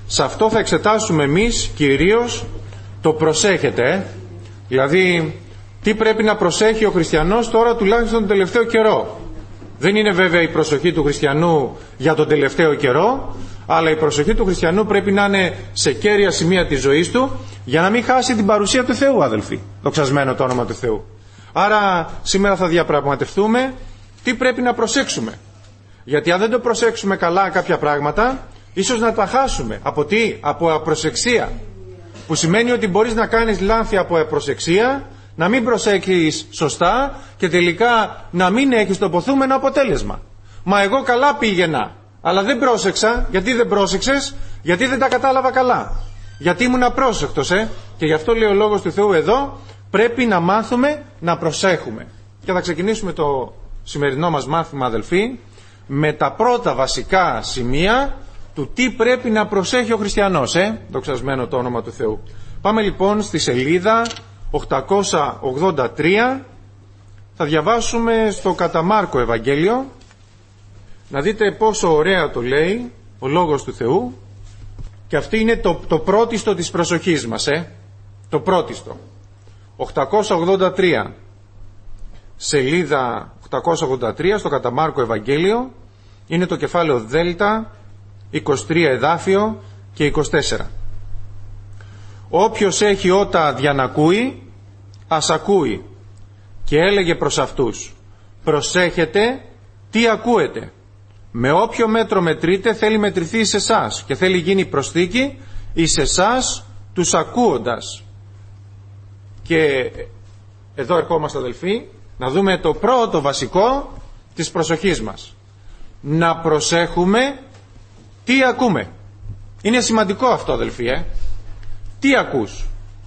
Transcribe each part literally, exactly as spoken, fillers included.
Σε αυτό θα εξετάσουμε εμείς κυρίως το προσέχετε, ε? δηλαδή τι πρέπει να προσέχει ο χριστιανός τώρα τουλάχιστον τον τελευταίο καιρό. Δεν είναι βέβαια η προσοχή του χριστιανού για τον τελευταίο καιρό, αλλά η προσοχή του χριστιανού πρέπει να είναι σε κέρια σημεία της ζωής του, για να μην χάσει την παρουσία του Θεού, αδελφοί. Δοξασμένο το όνομα του Θεού. Άρα σήμερα θα διαπραγματευτούμε τι πρέπει να προσέξουμε. Γιατί αν δεν το προσέξουμε καλά κάποια πράγματα, ίσως να τα χάσουμε. Από τι? Από απροσεξία. Που σημαίνει ότι μπορείς να κάνεις λάθη από απροσεξία, να μην προσέχεις σωστά και τελικά να μην έχεις το ποθούμενο αποτέλεσμα. Μα εγώ καλά πήγαινα, αλλά δεν πρόσεξα. Γιατί δεν πρόσεξες? Γιατί δεν τα κατάλαβα καλά. Γιατί ήμουν απρόσεκτος, ε? Και γι' αυτό λέει ο Λόγος του Θεού εδώ, πρέπει να μάθουμε να προσέχουμε. Και θα ξεκινήσουμε το σημερινό μας μάθημα, αδελφοί, με τα πρώτα βασικά σημεία του τι πρέπει να προσέχει ο χριστιανός, ε? Δοξασμένο το όνομα του Θεού. Πάμε λοιπόν στη σελίδα οκτακόσια ογδόντα τρία. Θα διαβάσουμε στο κατά Μάρκο Ευαγγέλιο, να δείτε πόσο ωραία το λέει ο Λόγος του Θεού. Και αυτή είναι το, το πρώτιστο της προσοχής μας, ε? Το πρώτιστο. οκτακόσια ογδόντα τρία, σελίδα οκτακόσια ογδόντα τρία στο κατά Μάρκο Ευαγγέλιο, είναι το κεφάλαιο Δέλτα, είκοσι τρία εδάφιο και είκοσι τέσσερα. Όποιος έχει ότα διανακούει, ας ακούει. Και έλεγε προς αυτούς, προσέχετε τι ακούετε. Με όποιο μέτρο μετρείτε θέλει μετρηθεί σε εσάς και θέλει γίνει προσθήκη εις εσάς τους ακούοντας. Και εδώ ερχόμαστε, αδελφοί, να δούμε το πρώτο βασικό της προσοχής μας. Να προσέχουμε τι ακούμε. Είναι σημαντικό αυτό, αδελφοί, ε? Τι ακούς?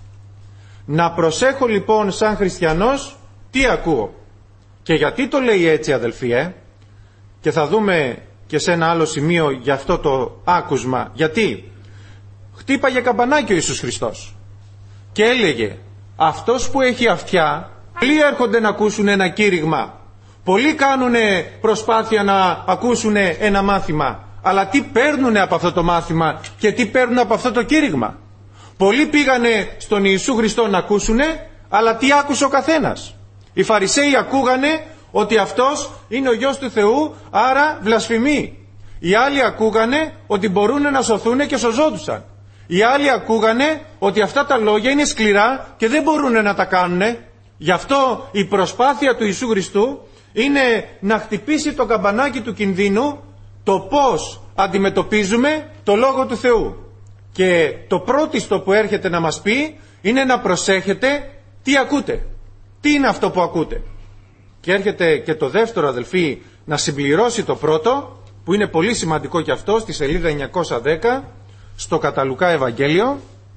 Να προσέχω λοιπόν σαν χριστιανός τι ακούω. Και γιατί το λέει έτσι, αδελφοί, ε? Και θα δούμε και σε ένα άλλο σημείο για αυτό το άκουσμα. Γιατί χτύπαγε καμπανάκι ο Ιησούς Χριστός και έλεγε, αυτός που έχει αυτιά, πολλοί έρχονται να ακούσουν ένα κήρυγμα, πολλοί κάνουν προσπάθεια να ακούσουν ένα μάθημα, αλλά τι παίρνουν από αυτό το μάθημα και τι παίρνουν από αυτό το κήρυγμα? Πολλοί πήγανε στον Ιησού Χριστό να ακούσουνε, αλλά τι άκουσε ο καθένας? Οι Φαρισαίοι ακούγανε ότι αυτός είναι ο Υιός του Θεού, άρα βλασφημεί. Οι άλλοι ακούγανε ότι μπορούν να σωθούν και σωζόντουσαν. Οι άλλοι ακούγανε ότι αυτά τα λόγια είναι σκληρά και δεν μπορούν να τα κάνουν. Γι' αυτό η προσπάθεια του Ιησού Χριστού είναι να χτυπήσει το καμπανάκι του κινδύνου, το πώς αντιμετωπίζουμε το Λόγο του Θεού. Και το πρώτιστο που έρχεται να μας πει είναι να προσέχετε τι ακούτε. Τι είναι αυτό που ακούτε? Και έρχεται και το δεύτερο, αδελφοί, να συμπληρώσει το πρώτο, που είναι πολύ σημαντικό και αυτό, στη σελίδα εννιακόσια δέκα, στο κατά Λουκά Ευαγγέλιο,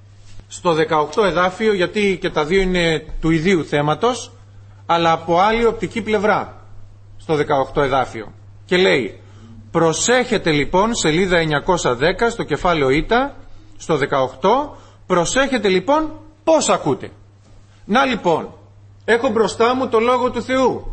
στο δεκαοκτώ εδάφιο, γιατί και τα δύο είναι του ιδίου θέματος, αλλά από άλλη οπτική πλευρά, στο δεκαοκτώ εδάφιο. Και λέει, προσέχετε λοιπόν, σελίδα εννιακόσια δέκα, στο κεφάλαιο Ήτα, στο δεκαοκτώ, προσέχετε λοιπόν πώς ακούτε. Να λοιπόν, έχω μπροστά μου το Λόγο του Θεού.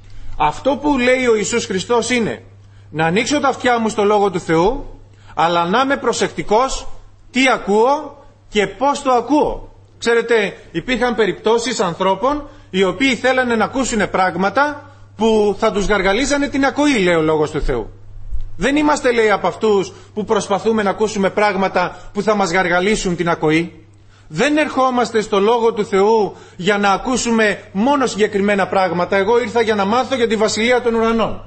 Αυτό που λέει ο Ιησούς Χριστός είναι να ανοίξω τα αυτιά μου στο Λόγο του Θεού, αλλά να είμαι προσεκτικός τι ακούω και πώς το ακούω. Ξέρετε, υπήρχαν περιπτώσεις ανθρώπων οι οποίοι θέλανε να ακούσουν πράγματα που θα τους γαργαλίζανε την ακοή, λέει ο Λόγος του Θεού. Δεν είμαστε, λέει, από αυτούς που προσπαθούμε να ακούσουμε πράγματα που θα μας γαργαλίσουν την ακοή. Δεν ερχόμαστε στο Λόγο του Θεού για να ακούσουμε μόνο συγκεκριμένα πράγματα. Εγώ ήρθα για να μάθω για τη Βασιλεία των Ουρανών.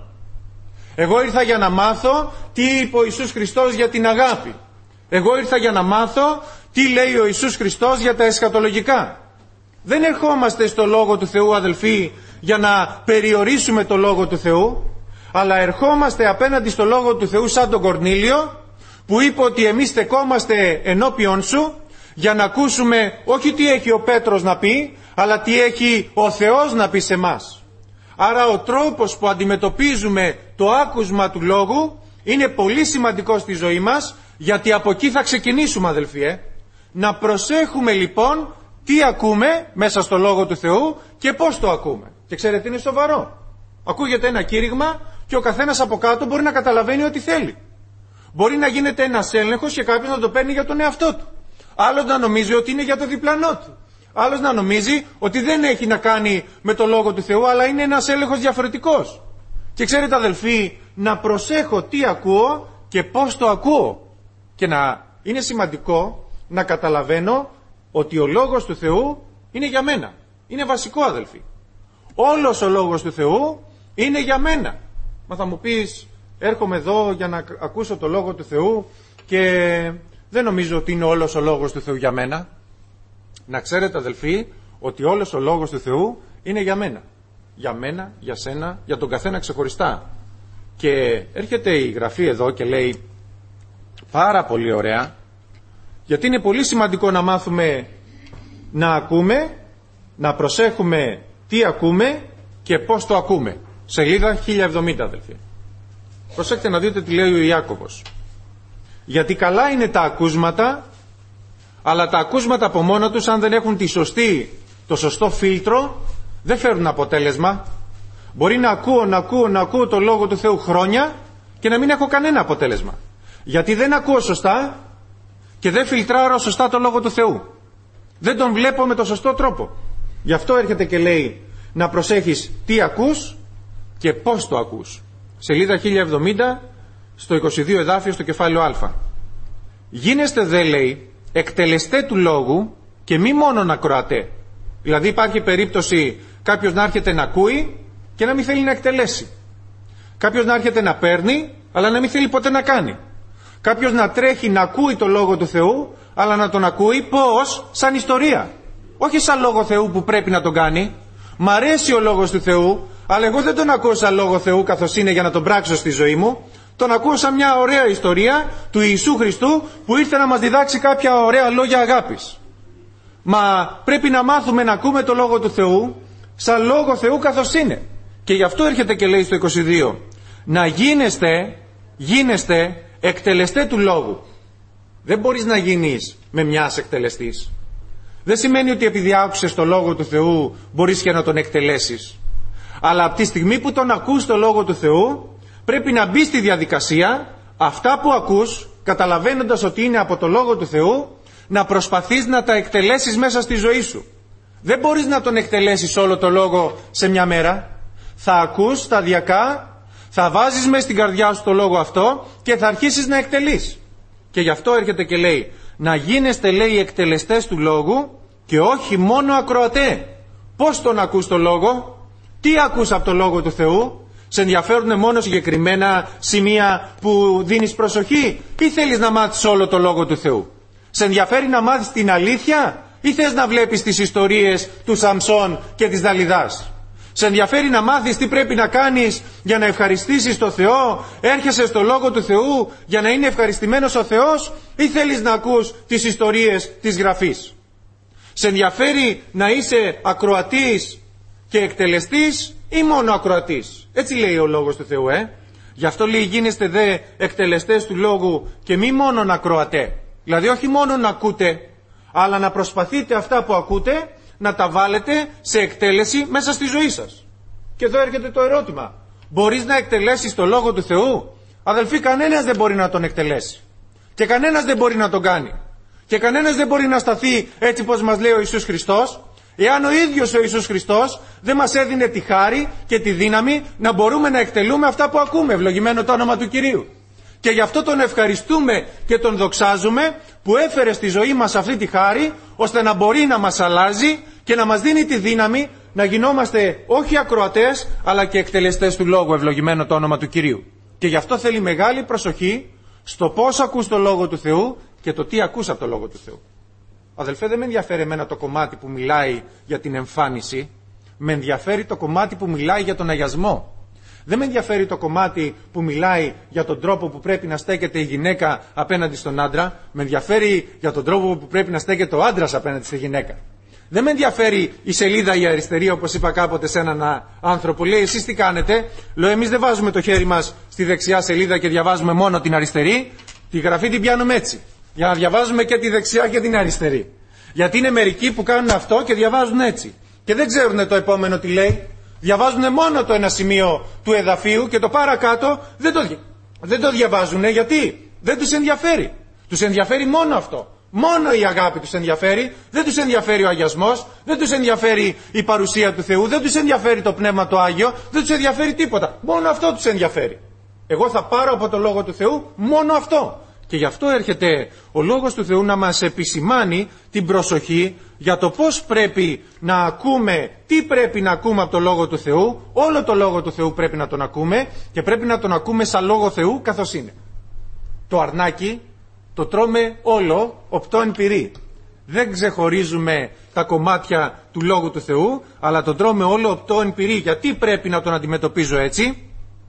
Εγώ ήρθα για να μάθω τι είπε ο Ιησούς Χριστός για την αγάπη. Εγώ ήρθα για να μάθω τι λέει ο Ιησούς Χριστός για τα εσχατολογικά. Δεν ερχόμαστε στο Λόγο του Θεού, αδελφοί, για να περιορίσουμε το Λόγο του Θεού, αλλά ερχόμαστε απέναντι στο Λόγο του Θεού σαν τον Κορνήλιο, που είπε ότι εμείς στεκόμαστε ενώπιον σου για να ακούσουμε όχι τι έχει ο Πέτρος να πει, αλλά τι έχει ο Θεός να πει σε μας. Άρα ο τρόπος που αντιμετωπίζουμε το άκουσμα του Λόγου είναι πολύ σημαντικό στη ζωή μας, γιατί από εκεί θα ξεκινήσουμε, αδελφοί, ε? Να προσέχουμε λοιπόν τι ακούμε μέσα στο Λόγο του Θεού και πώς το ακούμε. Και ξέρετε, είναι σοβαρό. Ακούγεται ένα κήρυγμα και ο καθένας από κάτω μπορεί να καταλαβαίνει ό,τι θέλει. Μπορεί να γίνεται ένας έλεγχος και κάποιος να το παίρνει για τον εαυτό του. Άλλος να νομίζει ότι είναι για το διπλανό του. Άλλος να νομίζει ότι δεν έχει να κάνει με το Λόγο του Θεού, αλλά είναι ένας έλεγχος διαφορετικός. Και ξέρετε αδελφοί, να προσέχω τι ακούω και πώς το ακούω. Και να είναι σημαντικό να καταλαβαίνω ότι ο Λόγος του Θεού είναι για μένα. Είναι βασικό αδελφοί. Όλος ο Λόγος του Θεού είναι για μένα. Μα θα μου πεις, έρχομαι εδώ για να ακούσω το Λόγο του Θεού και δεν νομίζω ότι είναι όλος ο Λόγος του Θεού για μένα. Να ξέρετε αδελφοί, ότι όλος ο Λόγος του Θεού είναι για μένα. Για μένα, για σένα, για τον καθένα ξεχωριστά. Και έρχεται η Γραφή εδώ και λέει πάρα πολύ ωραία, γιατί είναι πολύ σημαντικό να μάθουμε να ακούμε, να προσέχουμε τι ακούμε και πώς το ακούμε. Σελίδα χίλια εβδομήντα αδελφοί. Προσέξτε να δείτε τι λέει ο Ιάκωβος. Γιατί καλά είναι τα ακούσματα, αλλά τα ακούσματα από μόνα τους, αν δεν έχουν τη σωστή, το σωστό φίλτρο, δεν φέρουν αποτέλεσμα. Μπορεί να ακούω, να ακούω, να ακούω το Λόγο του Θεού χρόνια και να μην έχω κανένα αποτέλεσμα. Γιατί δεν ακούω σωστά και δεν φιλτράρω σωστά το Λόγο του Θεού. Δεν τον βλέπω με το σωστό τρόπο. Γι' αυτό έρχεται και λέει να προσέχεις τι ακούς και πώς το ακούς. Σελίδα χίλια εβδομήντα, στο είκοσι δύο εδάφιο, στο κεφάλαιο Α. Γίνεστε δε, λέει, εκτελεστέ του λόγου και μη μόνον ακροατέ. Δηλαδή υπάρχει περίπτωση κάποιος να έρχεται να ακούει και να μην θέλει να εκτελέσει. Κάποιος να έρχεται να παίρνει αλλά να μην θέλει ποτέ να κάνει. Κάποιος να τρέχει να ακούει το Λόγο του Θεού, αλλά να τον ακούει πώς? Σαν ιστορία. Όχι σαν Λόγο Θεού που πρέπει να τον κάνει. Μ' αρέσει ο Λόγος του Θεού, αλλά εγώ δεν τον ακούω σαν Λόγο Θεού καθώς είναι για να τον πράξω στη ζωή μου. Τον ακούω σαν μια ωραία ιστορία του Ιησού Χριστού που ήρθε να μας διδάξει κάποια ωραία λόγια αγάπης. Μα πρέπει να μάθουμε να ακούμε το Λόγο του Θεού σαν Λόγο Θεού καθώς είναι. Και γι' αυτό έρχεται και λέει στο είκοσι δύο, να γίνεστε, γίνεστε εκτελεστέ του Λόγου. Δεν μπορείς να γίνεις με μιας εκτελεστής. Δεν σημαίνει ότι επειδή άκουσες το Λόγο του Θεού μπορείς και να τον εκτελέσεις. Αλλά από τη στιγμή που τον ακούς το Λόγο του Θεού, πρέπει να μπει στη διαδικασία αυτά που ακούς, καταλαβαίνοντας ότι είναι από το Λόγο του Θεού, να προσπαθείς να τα εκτελέσεις μέσα στη ζωή σου. Δεν μπορείς να τον εκτελέσεις όλο το Λόγο σε μια μέρα. Θα ακούς σταδιακά, θα βάζεις μέσα στην καρδιά σου το Λόγο αυτό και θα αρχίσεις να εκτελείς. Και γι' αυτό έρχεται και λέει, να γίνεστε, λέει, εκτελεστές του Λόγου και όχι μόνο ακροατέ. Πώς τον ακούς το Λόγο? Τι ακούς από το Λόγο του Θεού? Σε ενδιαφέρουν μόνο συγκεκριμένα σημεία που δίνεις προσοχή ή θέλεις να μάθεις όλο το Λόγο του Θεού? Σε ενδιαφέρει να μάθεις την αλήθεια ή θες να βλέπεις τις ιστορίες του Σαμσόν και της Δαλιδάς? Σε ενδιαφέρει να μάθεις τι πρέπει να κάνεις για να ευχαριστήσεις το Θεό? Έρχεσαι στο Λόγο του Θεού για να είναι ευχαριστημένος ο Θεός ή θέλεις να ακούς τις ιστορίες της Γραφής? Σε ενδιαφέρει να είσαι ακροατής και εκτελεστής ή μόνο ακροατής? Έτσι λέει ο Λόγος του Θεού, ε. Γι' αυτό λέει γίνεστε δε εκτελεστές του Λόγου και μη μόνον ακροατέ. Δηλαδή όχι μόνο να ακούτε, αλλά να προσπαθείτε αυτά που ακούτε να τα βάλετε σε εκτέλεση μέσα στη ζωή σας. Και εδώ έρχεται το ερώτημα. Μπορείς να εκτελέσεις το Λόγο του Θεού? Αδελφοί, κανένας δεν μπορεί να τον εκτελέσει. Και κανένας δεν μπορεί να τον κάνει. Και κανένας δεν μπορεί να σταθεί έτσι πως μας λέει ο Ιησούς Χριστός, εάν ο ίδιος ο Ιησούς Χριστός δεν μας έδινε τη χάρη και τη δύναμη να μπορούμε να εκτελούμε αυτά που ακούμε. Ευλογημένο το όνομα του Κυρίου. Και γι' αυτό τον ευχαριστούμε και τον δοξάζουμε που έφερε στη ζωή μας αυτή τη χάρη, ώστε να μπορεί να μας αλλάζει και να μας δίνει τη δύναμη να γινόμαστε όχι ακροατές αλλά και εκτελεστές του Λόγου. Ευλογημένο το όνομα του Κυρίου. Και γι' αυτό θέλει μεγάλη προσοχή στο πώς ακούς το Λόγο του Θεού και το τι ακούς από το Λόγο του Θεού. Αδελφέ, δεν με ενδιαφέρει εμένα το κομμάτι που μιλάει για την εμφάνιση. Με ενδιαφέρει το κομμάτι που μιλάει για τον αγιασμό. Δεν με ενδιαφέρει το κομμάτι που μιλάει για τον τρόπο που πρέπει να στέκεται η γυναίκα απέναντι στον άντρα. Με ενδιαφέρει για τον τρόπο που πρέπει να στέκεται ο άντρας απέναντι στη γυναίκα. Δεν με ενδιαφέρει η σελίδα η αριστερή, όπως είπα κάποτε σε έναν άνθρωπο. Λέει, εσείς τι κάνετε? Λέω, εμείς δεν βάζουμε το χέρι μας στη δεξιά σελίδα και διαβάζουμε μόνο την αριστερή. Τη Γραφή την πιάνουμε έτσι. Για να διαβάζουμε και τη δεξιά και την αριστερή. Γιατί είναι μερικοί που κάνουν αυτό και διαβάζουν έτσι. Και δεν ξέρουν το επόμενο τι λέει. Διαβάζουν μόνο το ένα σημείο του εδαφίου και το παρακάτω δεν το, δεν το διαβάζουν. Γιατί? Δεν τους ενδιαφέρει. Τους ενδιαφέρει μόνο αυτό. Μόνο η αγάπη τους ενδιαφέρει. Δεν τους ενδιαφέρει ο αγιασμός. Δεν τους ενδιαφέρει η παρουσία του Θεού. Δεν τους ενδιαφέρει το Πνεύμα το Άγιο. Δεν τους ενδιαφέρει τίποτα. Μόνο αυτό τους ενδιαφέρει. Εγώ θα πάρω από το Λόγο του Θεού μόνο αυτό. Και γι' αυτό έρχεται ο Λόγος του Θεού να μας επισημάνει την προσοχή για το πώς πρέπει να ακούμε, τι πρέπει να ακούμε από το Λόγο του Θεού. Όλο το Λόγο του Θεού πρέπει να τον ακούμε και πρέπει να τον ακούμε σαν Λόγο Θεού καθώς είναι. Το αρνάκι το τρώμε όλο οπτό εν πυρί. Δεν ξεχωρίζουμε τα κομμάτια του Λόγου του Θεού, αλλά το τρώμε όλο οπτό εν πυρί. Γιατί πρέπει να τον αντιμετωπίζω έτσι?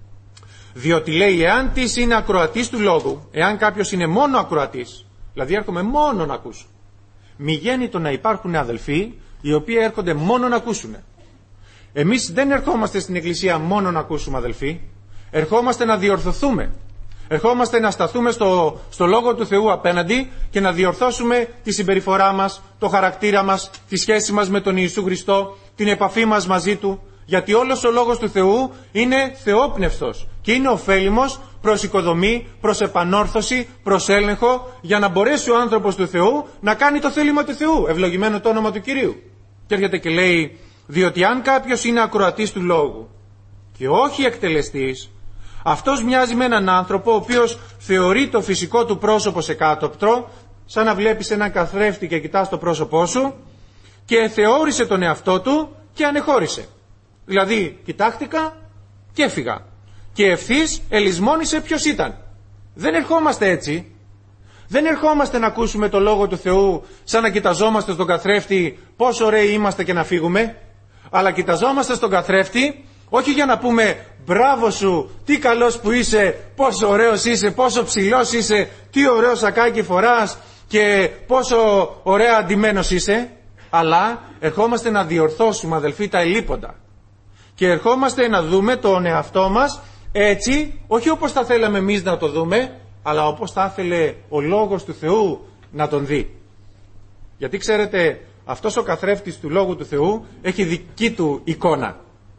Διότι λέει, εάν της είναι ακροατής του Λόγου, εάν κάποιος είναι μόνο ακροατής, δηλαδή έρχομαι μόνο να ακούσω, μη γέννητο να υπάρχουν αδελφοί οι οποίοι έρχονται μόνο να ακούσουν. Εμείς δεν ερχόμαστε στην εκκλησία μόνο να ακούσουμε, αδελφοί. Ερχόμαστε να διορθωθούμε. Ερχόμαστε να σταθούμε στο, στο Λόγο του Θεού απέναντι και να διορθώσουμε τη συμπεριφορά μας, το χαρακτήρα μας, τη σχέση μας με τον Ιησού Χριστό, την επαφή μας μαζί Του. Γιατί όλος ο Λόγος του Θεού είναι θεόπνευστος και είναι ωφέλιμος προς οικοδομή, προς επανόρθωση, προς έλεγχο, για να μπορέσει ο άνθρωπος του Θεού να κάνει το θέλημα του Θεού. Ευλογημένο το όνομα του Κυρίου. Και έρχεται και λέει, διότι αν κάποιος είναι ακροατής του Λόγου και όχι εκτελεστής, αυτός μοιάζει με έναν άνθρωπο ο οποίος θεωρεί το φυσικό του πρόσωπο σε κάτωπτρο, σαν να βλέπεις έναν καθρέφτη και κοιτάς το πρόσωπό σου, και θεώρησε τον εαυτό του και ανεχώρησε. Δηλαδή, κοιτάχτηκα και έφυγα. Και ευθύς ελισμόνησε ποιος ήταν. Δεν ερχόμαστε έτσι. Δεν ερχόμαστε να ακούσουμε το Λόγο του Θεού σαν να κοιταζόμαστε στον καθρέφτη πόσο ωραίοι είμαστε και να φύγουμε. Αλλά κοιταζόμαστε στον καθρέφτη όχι για να πούμε μπράβο σου, τι καλός που είσαι, πόσο ωραίος είσαι, πόσο ψηλός είσαι, τι ωραίο σακάκι φοράς και πόσο ωραία αντιμένος είσαι. Αλλά ερχόμαστε να διορθώσουμε, αδελφοί, τα ελλείποντα. Και ερχόμαστε να δούμε τον εαυτό μας έτσι, όχι όπως θα θέλαμε εμείς να το δούμε, αλλά όπως θα ήθελε ο Λόγος του Θεού να τον δει. Γιατί ξέρετε, αυτός ο καθρέφτης του Λόγου του Θεού έχει δική του εικόνα.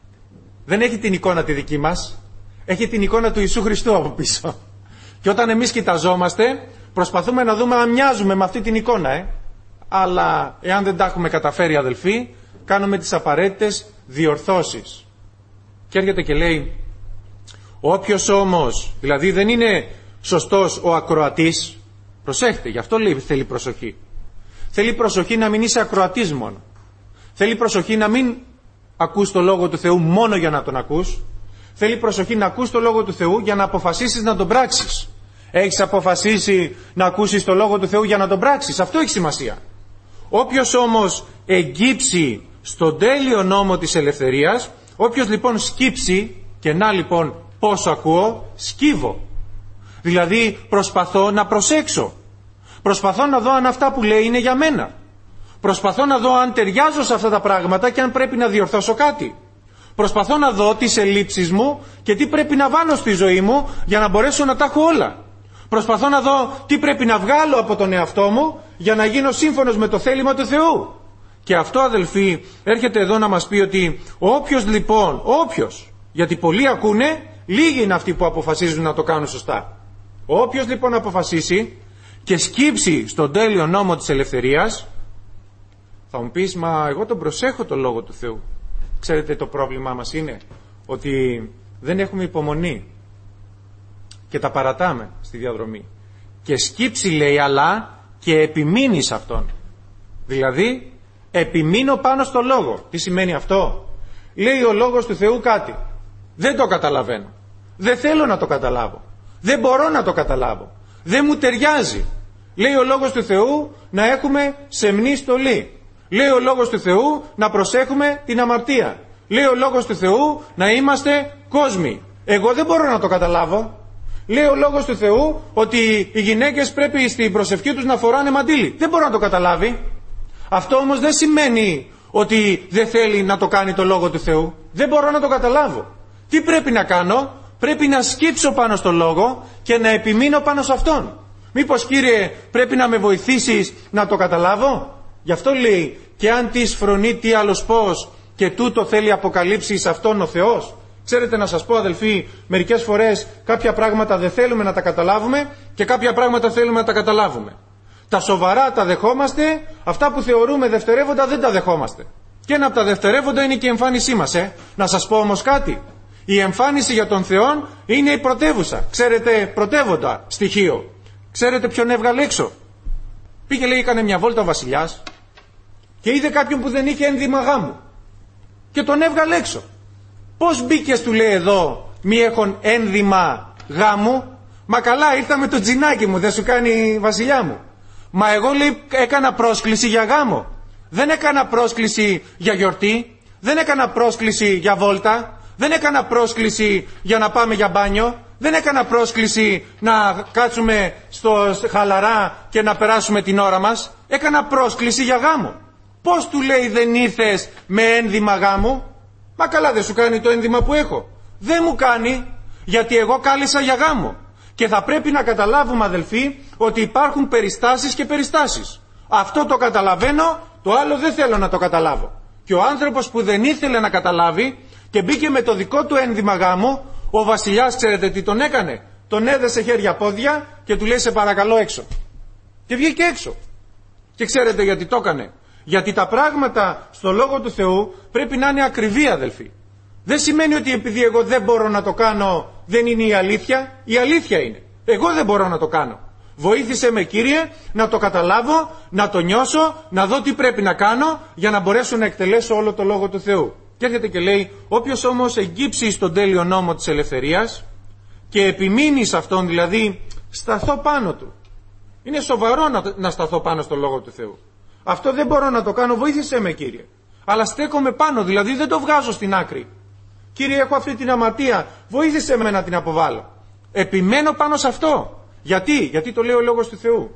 Δεν έχει την εικόνα τη δική μας, έχει την εικόνα του Ιησού Χριστού από πίσω. Και όταν εμείς κοιταζόμαστε, προσπαθούμε να δούμε αν μοιάζουμε με αυτή την εικόνα, ε. Αλλά εάν δεν τα έχουμε καταφέρει, αδελφοί, κάνουμε τις απαραίτητες διορθώσεις. Και έρχεται και λέει, όποιος όμως, δηλαδή δεν είναι σωστός ο ακροατής, προσέχτε, γι' αυτό λέει θέλει προσοχή. Θέλει προσοχή να μην είσαι ακροατής μόνο. Θέλει προσοχή να μην ακούς το Λόγο του Θεού μόνο για να τον ακούς. Θέλει προσοχή να ακούς το Λόγο του Θεού για να αποφασίσεις να τον πράξεις. Έχεις αποφασίσει να ακούσεις το Λόγο του Θεού για να τον πράξεις. Αυτό έχει σημασία. Όποιος όμως εγκύψει στον τέλειο νόμο της ελευθερίας, όποιος λοιπόν σκύψει, και να λοιπόν πόσο ακούω, σκύβω. Δηλαδή προσπαθώ να προσέξω. Προσπαθώ να δω αν αυτά που λέει είναι για μένα. Προσπαθώ να δω αν ταιριάζω σε αυτά τα πράγματα και αν πρέπει να διορθώσω κάτι. Προσπαθώ να δω τις ελλείψεις μου και τι πρέπει να βάλω στη ζωή μου για να μπορέσω να τα έχω όλα. Προσπαθώ να δω τι πρέπει να βγάλω από τον εαυτό μου για να γίνω σύμφωνος με το θέλημα του Θεού. Και αυτό, αδελφοί, έρχεται εδώ να μας πει ότι όποιος λοιπόν, όποιος, γιατί πολλοί ακούνε, λίγοι είναι αυτοί που αποφασίζουν να το κάνουν σωστά. Όποιος λοιπόν αποφασίσει και σκύψει στον τέλειο νόμο της ελευθερίας, θα μου πεις, μα εγώ τον προσέχω το Λόγο του Θεού. Ξέρετε, το πρόβλημά μας είναι ότι δεν έχουμε υπομονή και τα παρατάμε στη διαδρομή. Και σκύψει, λέει, αλλά και επιμείνει σε αυτόν. Δηλαδή, επιμείνω πάνω στο Λόγο. Τι σημαίνει αυτό? Λέει ο Λόγος του Θεού κάτι. Δεν το καταλαβαίνω. Δεν θέλω να το καταλάβω. Δεν μπορώ να το καταλάβω. Δεν μου ταιριάζει. Λέει ο Λόγος του Θεού να έχουμε σεμνή στολή. Λέει ο Λόγος του Θεού να προσέχουμε την αμαρτία. Λέει ο Λόγος του Θεού να είμαστε κόσμοι. Εγώ δεν μπορώ να το καταλάβω. Λέει ο Λόγος του Θεού ότι οι γυναίκες πρέπει στην προσευχή τους να φοράνε μαντίλι. Δεν μπορώ να το καταλάβει. Αυτό όμως δεν σημαίνει ότι δεν θέλει να το κάνει το Λόγο του Θεού. Δεν μπορώ να το καταλάβω. Τι πρέπει να κάνω? Πρέπει να σκύψω πάνω στο Λόγο και να επιμείνω πάνω σε αυτόν. Μήπως, Κύριε, πρέπει να με βοηθήσεις να το καταλάβω? Γι' αυτό λέει, και αν της φρονεί τι άλλος πώς, και τούτο θέλει αποκαλύψει σε αυτόν ο Θεός. Ξέρετε, να σας πω αδελφοί, μερικές φορές κάποια πράγματα δεν θέλουμε να τα καταλάβουμε και κάποια πράγματα θέλουμε να τα καταλάβουμε. Τα σοβαρά τα δεχόμαστε, αυτά που θεωρούμε δευτερεύοντα δεν τα δεχόμαστε. Και ένα από τα δευτερεύοντα είναι και η εμφάνισή μας. Ε. Να σας πω όμως κάτι. Η εμφάνιση για τον Θεό είναι η πρωτεύουσα. Ξέρετε, πρωτεύοντα στοιχείο. Ξέρετε ποιον έβγαλε έξω? Πήγε, λέει, έκανε μια βόλτα ο βασιλιάς και είδε κάποιον που δεν είχε ένδυμα γάμου και τον έβγαλε έξω. Πώς μπήκες, του λέει, εδώ μη έχουν ένδυμα γάμου? Μα καλά, ήρθα με το τζινάκι μου, δεν σου κάνει βασιλιά μου? Μα εγώ, λέει, έκανα πρόσκληση για γάμο. Δεν έκανα πρόσκληση για γιορτή, δεν έκανα πρόσκληση για βόλτα, δεν έκανα πρόσκληση για να πάμε για μπάνιο, δεν έκανα πρόσκληση να κάτσουμε στο χαλαρά και να περάσουμε την ώρα μας. Έκανα πρόσκληση για γάμο. Πώς, του λέει, δεν ήρθες με ένδυμα γάμου? Μα καλά, δεν σου κάνει το ένδυμα που έχω? Δεν μου κάνει, γιατί εγώ κάλεσα για γάμο. Και θα πρέπει να καταλάβουμε, αδελφοί, ότι υπάρχουν περιστάσεις και περιστάσεις. Αυτό το καταλαβαίνω, το άλλο δεν θέλω να το καταλάβω. Και ο άνθρωπος που δεν ήθελε να καταλάβει και μπήκε με το δικό του ένδυμα γάμου, ο βασιλιάς, ξέρετε τι τον έκανε? Τον έδεσε χέρια πόδια και του λέει, σε παρακαλώ έξω. Και βγήκε έξω. Και ξέρετε γιατί το έκανε? Γιατί τα πράγματα στο Λόγο του Θεού πρέπει να είναι ακριβή, αδελφοί. Δεν σημαίνει ότι επειδή εγώ δεν μπορώ να το κάνω δεν είναι η αλήθεια. Η αλήθεια είναι. Εγώ δεν μπορώ να το κάνω. Βοήθησε με, Κύριε, να το καταλάβω, να το νιώσω, να δω τι πρέπει να κάνω για να μπορέσω να εκτελέσω όλο το Λόγο του Θεού. Και έρχεται και λέει, όποιος όμως εγκύψει στον τέλειο νόμο της ελευθερίας και επιμείνει σε αυτόν, δηλαδή σταθώ πάνω του. Είναι σοβαρό να, να σταθώ πάνω στο Λόγο του Θεού. Αυτό δεν μπορώ να το κάνω, βοήθησέ με, Κύριε. Αλλά στέκομαι πάνω, δηλαδή δεν το βγάζω στην άκρη. Κύριε, έχω αυτή την αμαρτία, βοήθησέ με να την αποβάλω. Επιμένω πάνω σε αυτό. Γιατί? Γιατί το λέει ο Λόγος του Θεού.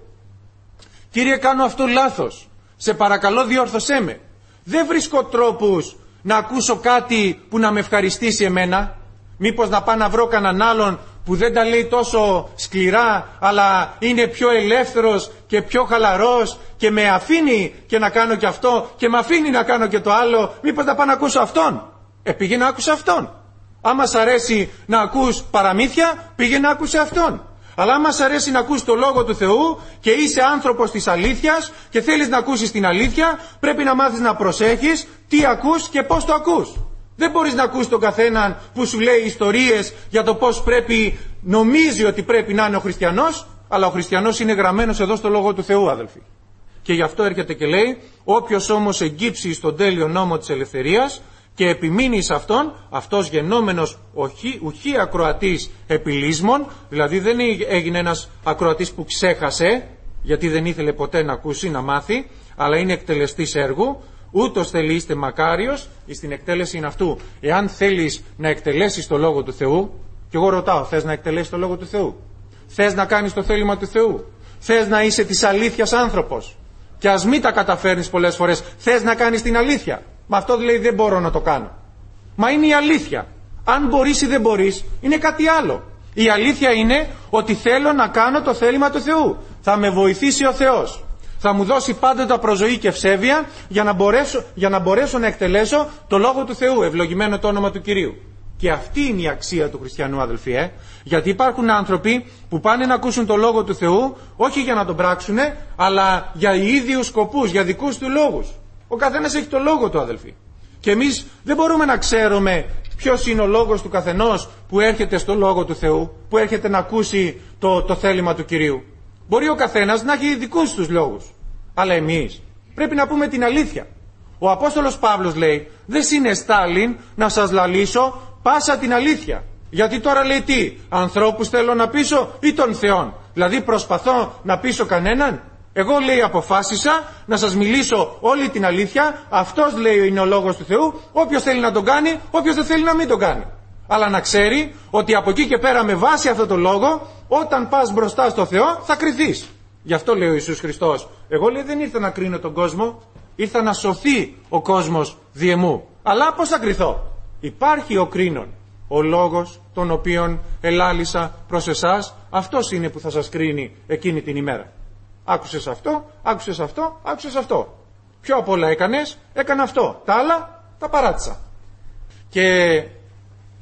Κύριε, κάνω αυτό λάθος. Σε παρακαλώ, διόρθωσέ με. Δεν βρίσκω τρόπους να ακούσω κάτι που να με ευχαριστήσει εμένα. Μήπως να πάω να βρω κανέναν άλλον που δεν τα λέει τόσο σκληρά, αλλά είναι πιο ελεύθερος και πιο χαλαρός και με αφήνει και να κάνω και αυτό και με αφήνει να κάνω και το άλλο. Μήπως να πάω να ακούσω αυτόν? Ε, πήγαινε να άκουσε αυτόν. Άμα σ' αρέσει να ακούς παραμύθια, πήγαινε να άκουσε αυτόν. Αλλά άμα σ' αρέσει να ακούς το Λόγο του Θεού και είσαι άνθρωπος της αλήθειας και θέλεις να ακούσεις την αλήθεια, πρέπει να μάθεις να προσέχεις τι ακούς και πώς το ακούς. Δεν μπορείς να ακούς τον καθέναν που σου λέει ιστορίες για το πώς πρέπει, νομίζει ότι πρέπει να είναι ο χριστιανός, αλλά ο χριστιανός είναι γραμμένος εδώ στο Λόγο του Θεού, αδελφοί. Και γι' αυτό έρχεται και λέει, όποιος όμως εγκύψει στον τέλειο νόμο της ελευθερίας και επιμείνει σε αυτόν, αυτός γεννόμενος οχι, ουχή ακροατής επιλύσμων, δηλαδή δεν έγινε ένας ακροατής που ξέχασε, γιατί δεν ήθελε ποτέ να ακούσει, να μάθει, αλλά είναι εκτελεστής έργου, ούτως θέλει είστε μακάριος, στην εκτέλεση είναι αυτού. Εάν θέλεις να εκτελέσεις το Λόγο του Θεού, και εγώ ρωτάω, θες να εκτελέσεις το Λόγο του Θεού? Θες να κάνεις το θέλημα του Θεού? Θες να είσαι της αλήθειας άνθρωπος? Και ας μην τα καταφέρνεις πολλές φορές, θες να κάνεις την αλήθεια? Μα αυτό λέει δεν μπορώ να το κάνω. Μα είναι η αλήθεια. Αν μπορείς ή δεν μπορείς, είναι κάτι άλλο. Η αλήθεια είναι ότι θέλω να κάνω το θέλημα του Θεού. Θα με βοηθήσει ο Θεός. Θα μου δώσει πάντοτε προζωή και ευσέβεια για να μπορέσω, για να μπορέσω να εκτελέσω το Λόγο του Θεού. Ευλογημένο το όνομα του Κυρίου. Και αυτή είναι η αξία του χριστιανού, αδελφοί. Ε? Γιατί υπάρχουν άνθρωποι που πάνε να ακούσουν το Λόγο του Θεού, όχι για να τον πράξουν, αλλά για ίδιους σκοπούς, για δικούς του λόγους. Ο καθένας έχει το λόγο του, αδελφοί. Και εμείς δεν μπορούμε να ξέρουμε ποιος είναι ο λόγος του καθενός που έρχεται στο Λόγο του Θεού, που έρχεται να ακούσει το, το θέλημα του Κυρίου. Μπορεί ο καθένας να έχει δικούς τους λόγους. Αλλά εμείς πρέπει να πούμε την αλήθεια. Ο Απόστολος Παύλος λέει, δεν συνεστάλην να σας λαλήσω πάσα την αλήθεια. Γιατί τώρα λέει τι, ανθρώπους θέλω να πείσω ή τον Θεόν? Δηλαδή προσπαθώ να πείσω κανέναν? Εγώ, λέει, αποφάσισα να σας μιλήσω όλη την αλήθεια. Αυτός, λέει, είναι ο Λόγος του Θεού. Όποιος θέλει να τον κάνει, όποιος δεν θέλει να μην τον κάνει. Αλλά να ξέρει ότι από εκεί και πέρα, με βάση αυτό το λόγο, όταν πας μπροστά στο Θεό θα κριθείς. Γι' αυτό λέει ο Ιησούς Χριστός, εγώ, λέει, δεν ήρθα να κρίνω τον κόσμο, ήρθα να σωθεί ο κόσμος δι' εμού. Αλλά πώς θα κριθώ? Υπάρχει ο κρίνων, ο λόγος τον οποίον ελάλησα προς εσάς, αυτός είναι που θα σας κρίνει εκείνη την ημέρα. Άκουσες αυτό, άκουσες αυτό, άκουσες αυτό. Ποιο απ' όλα έκανες? Έκανα αυτό. Τα άλλα τα παράτησα. Και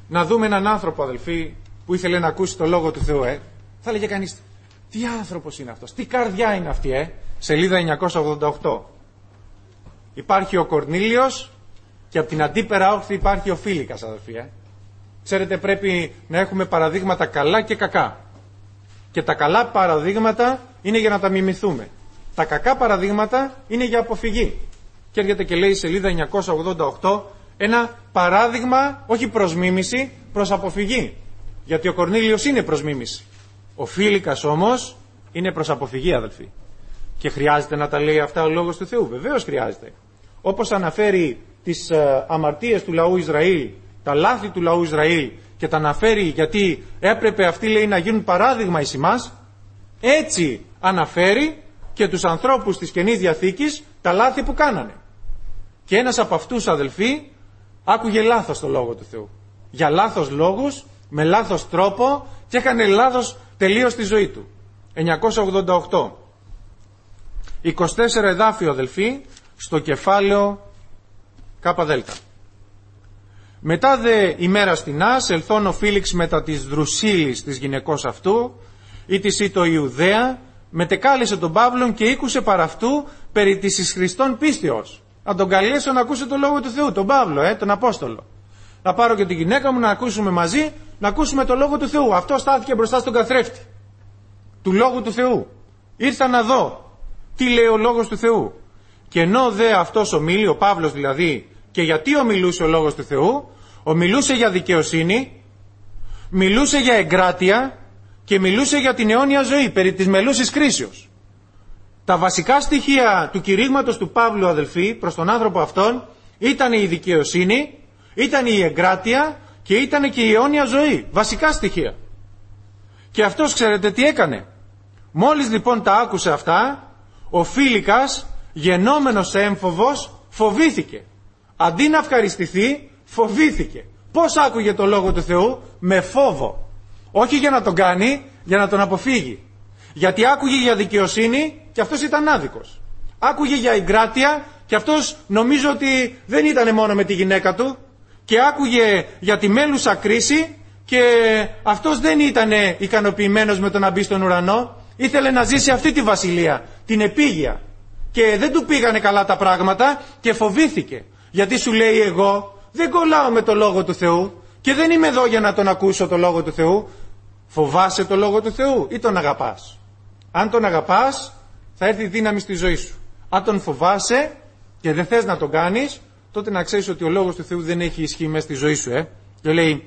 να δούμε έναν άνθρωπο, αδελφοί, που ήθελε να ακούσει το Λόγο του Θεού, ε. Θα λέγε κανείς, τι άνθρωπος είναι αυτός, τι καρδιά είναι αυτή, ε. Σελίδα εννιακόσια ογδόντα οκτώ. Υπάρχει ο Κορνήλιος και από την αντίπερα όχθη υπάρχει ο Φίλικας, αδελφοί, ε. Ξέρετε, πρέπει να έχουμε παραδείγματα καλά και κακά. Και τα καλά παραδείγματα είναι για να τα μιμηθούμε. Τα κακά παραδείγματα είναι για αποφυγή. Και έρχεται και λέει σελίδα εννιακόσια ογδόντα οκτώ ένα παράδειγμα, όχι προς μίμηση, προς αποφυγή. Γιατί ο Κορνήλιος είναι προς μίμηση. Ο Φίλικας όμως είναι προς αποφυγή, αδελφοί. Και χρειάζεται να τα λέει αυτά ο Λόγος του Θεού. Βεβαίως χρειάζεται. Όπως αναφέρει τις ε, αμαρτίες του λαού Ισραήλ, τα λάθη του λαού Ισραήλ, και τα αναφέρει γιατί έπρεπε αυτοί, λέει, να γίνουν παράδειγμα εις εμάς, έτσι αναφέρει και τους ανθρώπους της Καινής Διαθήκης τα λάθη που κάνανε. Και ένας από αυτούς, αδελφοί, άκουγε λάθος το Λόγο του Θεού. Για λάθος λόγους, με λάθος τρόπο, και έκανε λάθος τελείως τη ζωή του. εννιακόσια ογδόντα οκτώ. είκοσι τέσσερα εδάφιο, αδελφοί, στο κεφάλαιο ΚΔ. Μετά δε ημέρα στινάς, ελθόν ο Φίλιξ μετά της Δρουσίλης της γυναικός αυτού, ή της ή το Ιουδαία, μετεκάλεσε τον Παύλον και ήκουσε παρά αυτού περί της εις Χριστόν πίστεως. Να τον καλέσω να ακούσει το Λόγο του Θεού, τον Παύλο, ε, τον Απόστολο. Να πάρω και τη γυναίκα μου να ακούσουμε μαζί, να ακούσουμε το Λόγο του Θεού. Αυτό στάθηκε μπροστά στον καθρέφτη του Λόγου του Θεού. Ήρθα να δω τι λέει ο Λόγος του Θεού. Και ενώ δε αυτός ομίλει, ο Παύλος δηλαδή, και γιατί ομιλούσε ο Λόγος του Θεού, ομιλούσε για δικαιοσύνη, μιλούσε για εγκράτεια και μιλούσε για την αιώνια ζωή, περί της μελούσης κρίσεως. Τα βασικά στοιχεία του κηρύγματος του Παύλου, αδελφοί, προς τον άνθρωπο αυτόν, ήταν η δικαιοσύνη, ήταν η εγκράτεια και ήταν και η αιώνια ζωή. Βασικά στοιχεία. Και αυτός, ξέρετε τι έκανε. Μόλις λοιπόν τα άκουσε αυτά, ο Φίλικας, γενόμενος έμφοβος, φοβήθηκε. Αντί να ευχαριστηθεί, φοβήθηκε. Πώς άκουγε το Λόγο του Θεού? Με φόβο. Όχι για να τον κάνει, για να τον αποφύγει. Γιατί άκουγε για δικαιοσύνη και αυτός ήταν άδικος. Άκουγε για εγκράτεια και αυτός νομίζω ότι δεν ήταν μόνο με τη γυναίκα του. Και άκουγε για τη μέλουσα κρίση και αυτός δεν ήταν ικανοποιημένος με το να μπει στον ουρανό. Ήθελε να ζήσει αυτή τη βασιλεία, την επίγεια. Και δεν του πήγανε καλά τα πράγματα και φοβήθηκε. Γιατί σου λέει, εγώ δεν κολλάω με το Λόγο του Θεού και δεν είμαι εδώ για να τον ακούσω το Λόγο του Θεού. Φοβάσαι το Λόγο του Θεού ή τον αγαπάς? Αν τον αγαπάς, θα έρθει δύναμη στη ζωή σου. Αν τον φοβάσαι και δεν θες να τον κάνεις, τότε να ξέρεις ότι ο Λόγος του Θεού δεν έχει ισχύ μέσα στη ζωή σου. Ε. Και λέει,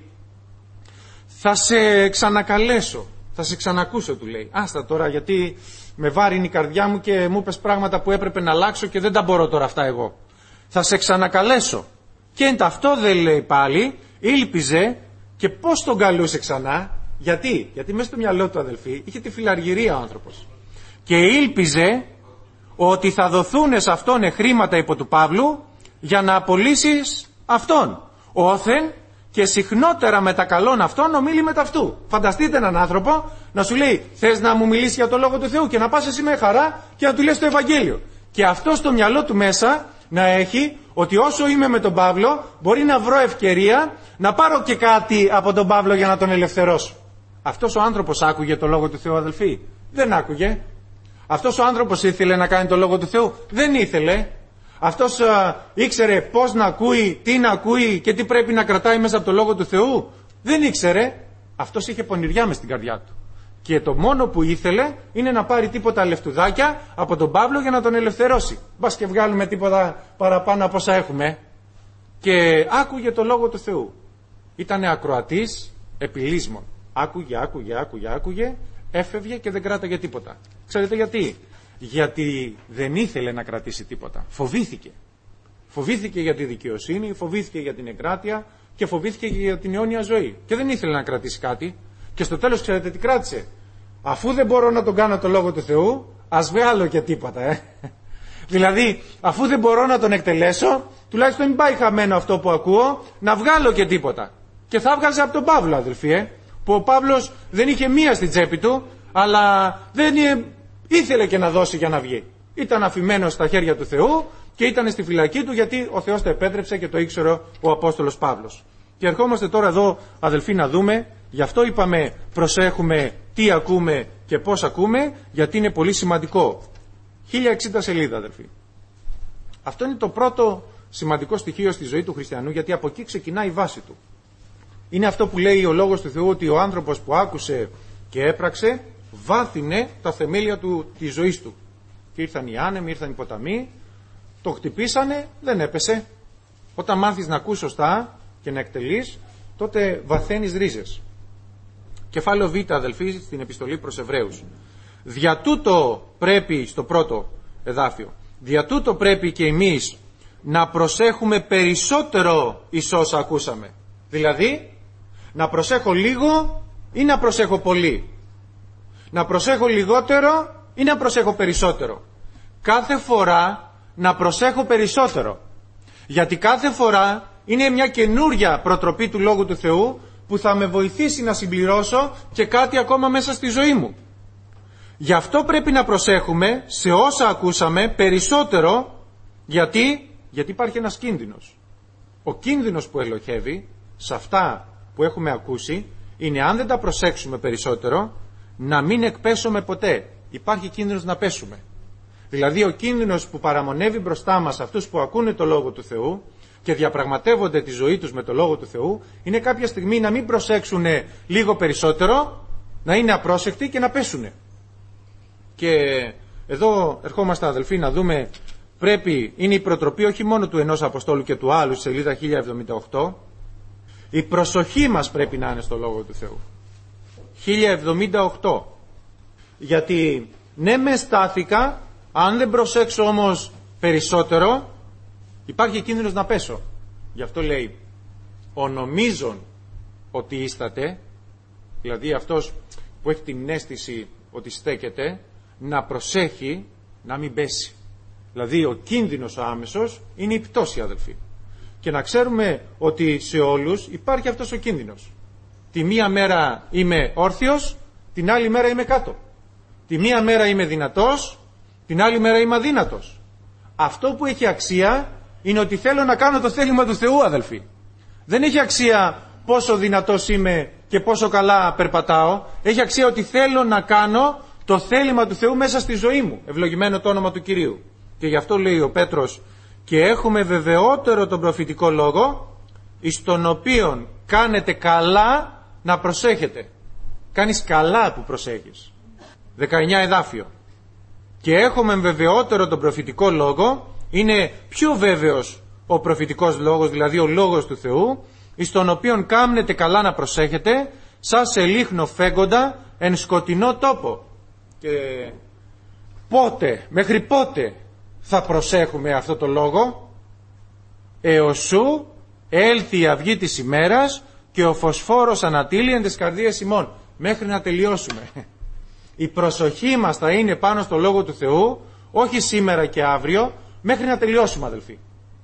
θα σε ξανακαλέσω, θα σε ξανακούσω, του λέει. Άστα τώρα, γιατί με βάρινε η καρδιά μου και μου είπες πράγματα που έπρεπε να αλλάξω και δεν τα μπορώ τώρα αυτά εγώ. Θα σε ξανακαλέσω. Και εν ταυτό, δεν λέει πάλι, ήλπιζε. Και πώς τον καλούσε ξανά? Γιατί? Γιατί μέσα στο μυαλό του, αδελφοί, είχε τη φιλαργυρία ο άνθρωπος. Και ήλπιζε ότι θα δοθούν σε αυτόν χρήματα υπό του Παύλου για να απολύσεις αυτόν. Όθεν και συχνότερα με τα καλών αυτών ομίλη με ταυτού. Φανταστείτε έναν άνθρωπο να σου λέει, θες να μου μιλήσει για το Λόγο του Θεού, και να πας εσύ με χαρά και να του λες το Ευαγγέλιο. Και αυτό στο μυαλό του μέσα να έχει ότι όσο είμαι με τον Παύλο μπορεί να βρω ευκαιρία να πάρω και κάτι από τον Παύλο για να τον ελευθερώσω. Αυτός ο άνθρωπος άκουγε το Λόγο του Θεού, αδελφοί? Δεν άκουγε. Αυτός ο άνθρωπος ήθελε να κάνει το Λόγο του Θεού? Δεν ήθελε. Αυτός α, ήξερε πώς να ακούει, τι να ακούει και τι πρέπει να κρατάει μέσα από το Λόγο του Θεού? Δεν ήξερε. Αυτός είχε πονηριά μες στην καρδιά του. Και το μόνο που ήθελε είναι να πάρει τίποτα λεφτουδάκια από τον Παύλο για να τον ελευθερώσει. Μπας και βγάλουμε τίποτα παραπάνω από όσα έχουμε. Και άκουγε το Λόγο του Θεού. Ήτανε ακροατής επιλύσμων. Άκουγε, άκουγε, άκουγε, άκουγε, έφευγε και δεν κράταγε τίποτα. Ξέρετε γιατί? Γιατί δεν ήθελε να κρατήσει τίποτα. Φοβήθηκε. Φοβήθηκε για τη δικαιοσύνη, φοβήθηκε για την εγκράτεια και φοβήθηκε για την αιώνια ζωή. Και δεν ήθελε να κρατήσει κάτι. Και στο τέλος, ξέρετε τι κράτησε? Αφού δεν μπορώ να τον κάνω το Λόγο του Θεού, ας βγάλω και τίποτα, ε. Δηλαδή, αφού δεν μπορώ να τον εκτελέσω, τουλάχιστον μην πάει χαμένο αυτό που ακούω, να βγάλω και τίποτα. Και θα έβγαζε από τον Παύλο, αδελφοί, ε, που ο Παύλος δεν είχε μία στην τσέπη του, αλλά δεν ήθελε και να δώσει για να βγει. Ήταν αφημένος στα χέρια του Θεού και ήταν στη φυλακή του, γιατί ο Θεός το επέτρεψε και το ήξερε ο Απόστολος Παύλος. Και ερχόμαστε τώρα εδώ, αδελφοί, να δούμε, γι' αυτό είπαμε προσέχουμε τι ακούμε και πώς ακούμε, γιατί είναι πολύ σημαντικό. χίλια εξήντα σελίδα, αδελφοί. Αυτό είναι το πρώτο σημαντικό στοιχείο στη ζωή του χριστιανού, γιατί από εκεί ξεκινάει η βάση του. Είναι αυτό που λέει ο Λόγος του Θεού, ότι ο άνθρωπος που άκουσε και έπραξε βάθινε τα θεμέλια του, της ζωής του. Και ήρθαν οι άνεμοι, ήρθαν οι ποταμοί, το χτυπήσανε, δεν έπεσε. Όταν μάθεις να ακούς σωστά και να εκτελείς, τότε βαθαίνεις ρίζες. Κεφάλαιο Β, αδελφοί, στην επιστολή προς Εβραίους. Δια τούτο πρέπει, στο πρώτο εδάφιο, δια τούτο πρέπει και εμείς να προσέχουμε περισσότερο εις όσα ακούσαμε. Δηλαδή, να προσέχω λίγο ή να προσέχω πολύ. Να προσέχω λιγότερο ή να προσέχω περισσότερο. Κάθε φορά να προσέχω περισσότερο. Γιατί κάθε φορά είναι μια καινούρια προτροπή του Λόγου του Θεού που θα με βοηθήσει να συμπληρώσω και κάτι ακόμα μέσα στη ζωή μου. Γι' αυτό πρέπει να προσέχουμε σε όσα ακούσαμε περισσότερο. Γιατί, γιατί υπάρχει ένας κίνδυνος. Ο κίνδυνος που ελοχεύει σε αυτά που έχουμε ακούσει είναι, αν δεν τα προσέξουμε περισσότερο, να μην εκπέσουμε ποτέ. Υπάρχει κίνδυνος να πέσουμε. Δηλαδή ο κίνδυνος που παραμονεύει μπροστά μας αυτούς που ακούνε το Λόγο του Θεού και διαπραγματεύονται τη ζωή τους με το Λόγο του Θεού, είναι κάποια στιγμή να μην προσέξουν λίγο περισσότερο, να είναι απρόσεκτοι και να πέσουν. Και εδώ ερχόμαστε, αδελφοί, να δούμε, πρέπει, είναι η προτροπή όχι μόνο του ενός Αποστόλου και του άλλου, σελίδα χίλια εβδομήντα οκτώ, η προσοχή μας πρέπει να είναι στο Λόγο του Θεού. χίλια εβδομήντα οκτώ. Γιατί ναι, με στάθηκα, αν δεν προσέξω όμως περισσότερο, υπάρχει κίνδυνος να πέσω. Γι' αυτό λέει, ο νομίζων ότι ίσταται, δηλαδή αυτός που έχει την αίσθηση ότι στέκεται, να προσέχει να μην πέσει. Δηλαδή ο κίνδυνος ο άμεσος είναι η πτώση, αδελφοί. Και να ξέρουμε ότι σε όλους υπάρχει αυτός ο κίνδυνος. Τη μία μέρα είμαι όρθιος, την άλλη μέρα είμαι κάτω. Τη μία μέρα είμαι δυνατός, την άλλη μέρα είμαι αδύνατος. Αυτό που έχει αξία είναι ότι θέλω να κάνω το θέλημα του Θεού, αδελφοί. Δεν έχει αξία πόσο δυνατός είμαι και πόσο καλά περπατάω. Έχει αξία ότι θέλω να κάνω το θέλημα του Θεού μέσα στη ζωή μου. Ευλογημένο το όνομα του Κυρίου. Και γι' αυτό λέει ο Πέτρος, και έχουμε βεβαιότερο τον προφητικό λόγο, εις τον οποίον κάνετε καλά να προσέχετε. Κάνεις καλά που προσέχεις. δεκαεννιά εδάφιο. Και έχουμε βεβαιότερο τον προφητικό λόγο, είναι πιο βέβαιος ο προφητικός λόγος, δηλαδή ο λόγος του Θεού, εις τον οποίον κάμνετε καλά να προσέχετε, σαν σε λίχνο φέγγοντα εν σκοτεινό τόπο. Και πότε, μέχρι πότε θα προσέχουμε αυτό το λόγο? Εωσού έλθει η αυγή της ημέρας και ο φωσφόρος ανατείλει εν τες καρδίες ημών. Μέχρι να τελειώσουμε. Η προσοχή μας θα είναι πάνω στο Λόγο του Θεού, όχι σήμερα και αύριο, μέχρι να τελειώσουμε, αδελφοί.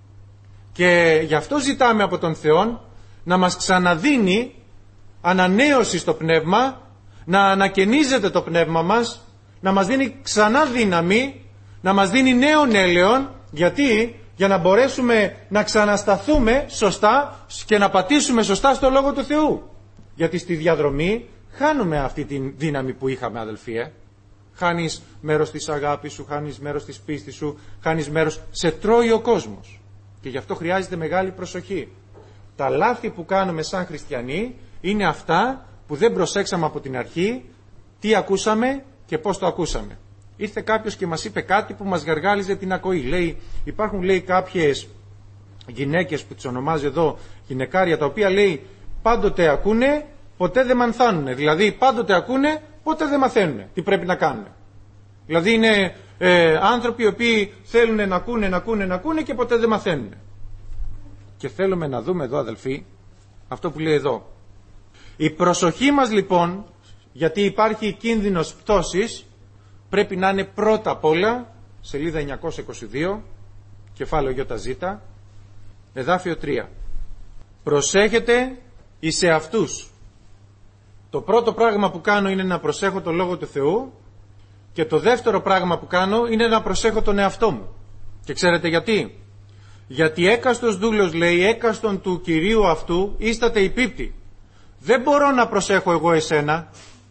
Και γι' αυτό ζητάμε από τον Θεό να μας ξαναδίνει ανανέωση στο πνεύμα, να ανακαινίζεται το πνεύμα μας, να μας δίνει ξανά δύναμη, να μας δίνει νέον έλεον. Γιατί? Για να μπορέσουμε να ξανασταθούμε σωστά και να πατήσουμε σωστά στο Λόγο του Θεού. Γιατί στη διαδρομή χάνουμε αυτή τη δύναμη που είχαμε, αδελφοί. Ε? Χάνεις μέρος της αγάπης σου, χάνεις μέρος της πίστης σου, χάνεις μέρος, σε τρώει ο κόσμος. Και γι' αυτό χρειάζεται μεγάλη προσοχή. Τα λάθη που κάνουμε σαν χριστιανοί είναι αυτά που δεν προσέξαμε από την αρχή, τι ακούσαμε και πώς το ακούσαμε. Ήρθε κάποιος και μας είπε κάτι που μας γαργάλιζε την ακοή. Λέει, υπάρχουν, λέει, κάποιες γυναίκες που τις ονομάζει εδώ γυναικάρια, τα οποία, λέει, πάντοτε ακούνε, ποτέ δεν μανθάνουνε. Δηλαδή πάντοτε ακούνε, ποτέ δεν μαθαίνουνε τι πρέπει να κάνουν. Δηλαδή είναι ε, άνθρωποι οι οποίοι θέλουν να ακούνε, να ακούνε, να ακούνε και ποτέ δεν μαθαίνουν. Και θέλουμε να δούμε εδώ, αδελφοί, αυτό που λέει εδώ. Η προσοχή μας λοιπόν, γιατί υπάρχει κίνδυνος πτώσης, πρέπει να είναι πρώτα απ' όλα, σελίδα εννιακόσια είκοσι δύο, κεφάλαιο ΙΖ, εδάφιο τρία. Προσέχετε εις εαυτούς. Το πρώτο πράγμα που κάνω είναι να προσέχω το Λόγο του Θεού, και το δεύτερο πράγμα που κάνω είναι να προσέχω τον εαυτό μου. Και ξέρετε γιατί? Γιατί έκαστος δούλος, λέει, έκαστον του Κυρίου αυτού ίσταται υπίπτη. Δεν μπορώ να προσέχω εγώ εσένα,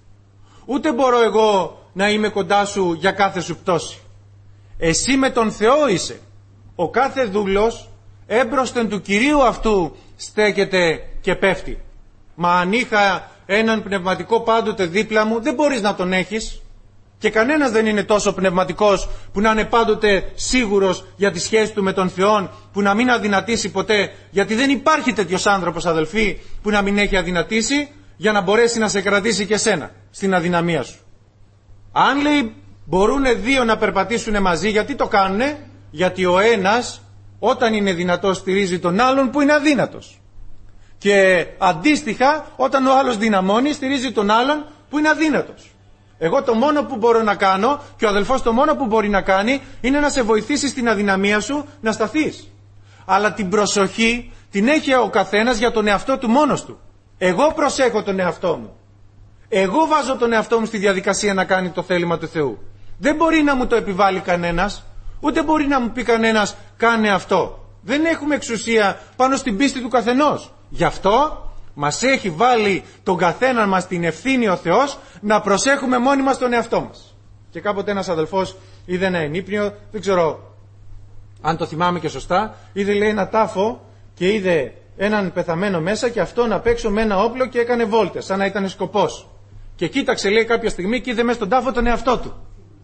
ούτε μπορώ εγώ να είμαι κοντά σου για κάθε σου πτώση. Εσύ με τον Θεό είσαι. Ο κάθε δούλος έμπροσθεν του Κυρίου αυτού στέκεται και πέφτει. Μα αν είχα έναν πνευματικό πάντοτε δίπλα μου, δεν μπορείς να τον έχεις. Και κανένας δεν είναι τόσο πνευματικός που να είναι πάντοτε σίγουρος για τη σχέση του με τον Θεό, που να μην αδυνατήσει ποτέ, γιατί δεν υπάρχει τέτοιος άνθρωπος, αδελφοί, που να μην έχει αδυνατήσει για να μπορέσει να σε κρατήσει και σένα στην αδυναμία σου. Αν, λέει, μπορούν δύο να περπατήσουν μαζί, γιατί το κάνουνε? Γιατί ο ένας όταν είναι δυνατός στηρίζει τον άλλον που είναι αδύνατος. Και αντίστοιχα όταν ο άλλος δυναμώνει στηρίζει τον άλλον που είναι αδύνατος. Εγώ το μόνο που μπορώ να κάνω και ο αδελφός το μόνο που μπορεί να κάνει είναι να σε βοηθήσει στην αδυναμία σου να σταθείς. Αλλά την προσοχή την έχει ο καθένας για τον εαυτό του μόνος του. Εγώ προσέχω τον εαυτό μου. Εγώ βάζω τον εαυτό μου στη διαδικασία να κάνει το θέλημα του Θεού. Δεν μπορεί να μου το επιβάλλει κανένας, ούτε μπορεί να μου πει κανένας κάνε αυτό. Δεν έχουμε εξουσία πάνω στην πίστη του καθενός. Γι' αυτό μας έχει βάλει τον καθένα μας την ευθύνη ο Θεός να προσέχουμε μόνοι μας τον εαυτό μας. Και κάποτε ένας αδελφός είδε ένα ενύπνιο, δεν ξέρω αν το θυμάμαι και σωστά, είδε, λέει, ένα τάφο και είδε έναν πεθαμένο μέσα και αυτόν απ' έξω με ένα όπλο και έκανε βόλτες σαν να ήταν σκοπός. Και κοίταξε, λέει, κάποια στιγμή και είδε μέσα στον τάφο τον εαυτό του.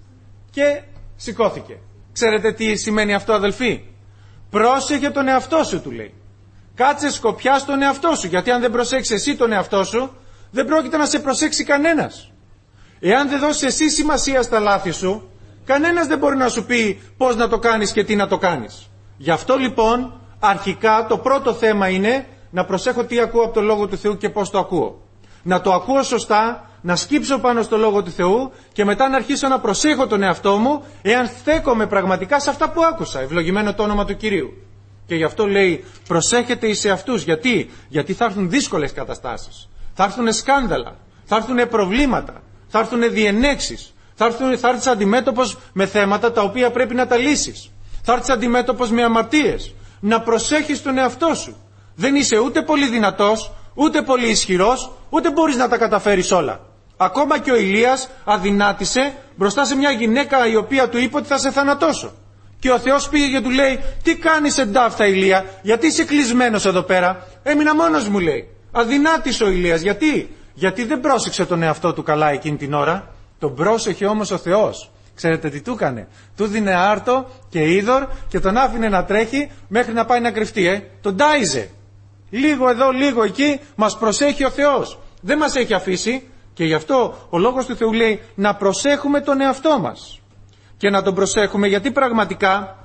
Και σηκώθηκε. Ξέρετε τι σημαίνει αυτό, αδελφοί? Πρόσεχε τον εαυτό σου, του λέει. Κάτσε σκοπιά στον εαυτό σου, γιατί αν δεν προσέξεις εσύ τον εαυτό σου, δεν πρόκειται να σε προσέξει κανένας. Εάν δεν δώσεις εσύ σημασία στα λάθη σου, κανένας δεν μπορεί να σου πει πώς να το κάνεις και τι να το κάνεις. Γι' αυτό λοιπόν, αρχικά το πρώτο θέμα είναι να προσέχω τι ακούω από το Λόγο του Θεού και πώς το ακούω. Να το ακούω σωστά, να σκύψω πάνω στο Λόγο του Θεού και μετά να αρχίσω να προσέχω τον εαυτό μου, εάν στέκομαι πραγματικά σε αυτά που άκουσα. Ευλογημένο το όνομα του Κυρίου. Και γι' αυτό λέει προσέχετε εις εαυτούς. Γιατί? Γιατί θα έρθουν δύσκολες καταστάσεις. Θα έρθουν σκάνδαλα. Θα έρθουν προβλήματα. Θα έρθουν διενέξεις. Θα, έρθουν, θα έρθεις αντιμέτωπος με θέματα τα οποία πρέπει να τα λύσεις. Θα έρθεις αντιμέτωπος με αμαρτίες. Να προσέχεις τον εαυτό σου. Δεν είσαι ούτε πολύ δυνατός, ούτε πολύ ισχυρός, ούτε μπορείς να τα καταφέρεις όλα. Ακόμα και ο Ηλίας αδυνάτησε μπροστά σε μια γυναίκα η οποία του είπε ότι θα σε θανατώσω. Και ο Θεός πήγε και του λέει, τι κάνεις εντάφτα, Ηλία, γιατί είσαι κλεισμένος εδώ πέρα? Έμεινα μόνος μου, λέει. Αδυνάτησε ο Ηλίας. Γιατί? Γιατί δεν πρόσεξε τον εαυτό του καλά εκείνη την ώρα. Τον πρόσεχε όμως ο Θεός. Ξέρετε τι του έκανε? Του δίνε άρτο και είδωρ και τον άφηνε να τρέχει μέχρι να πάει να κρυφτεί. Ε. Τον τάιζε. Λίγο εδώ, λίγο εκεί, μας προσέχει ο Θεός. Δεν μας έχει αφήσει και γι' αυτό ο Λόγος του Θεού λέει να προσέχουμε τον εαυτό μας. Και να τον προσέχουμε γιατί πραγματικά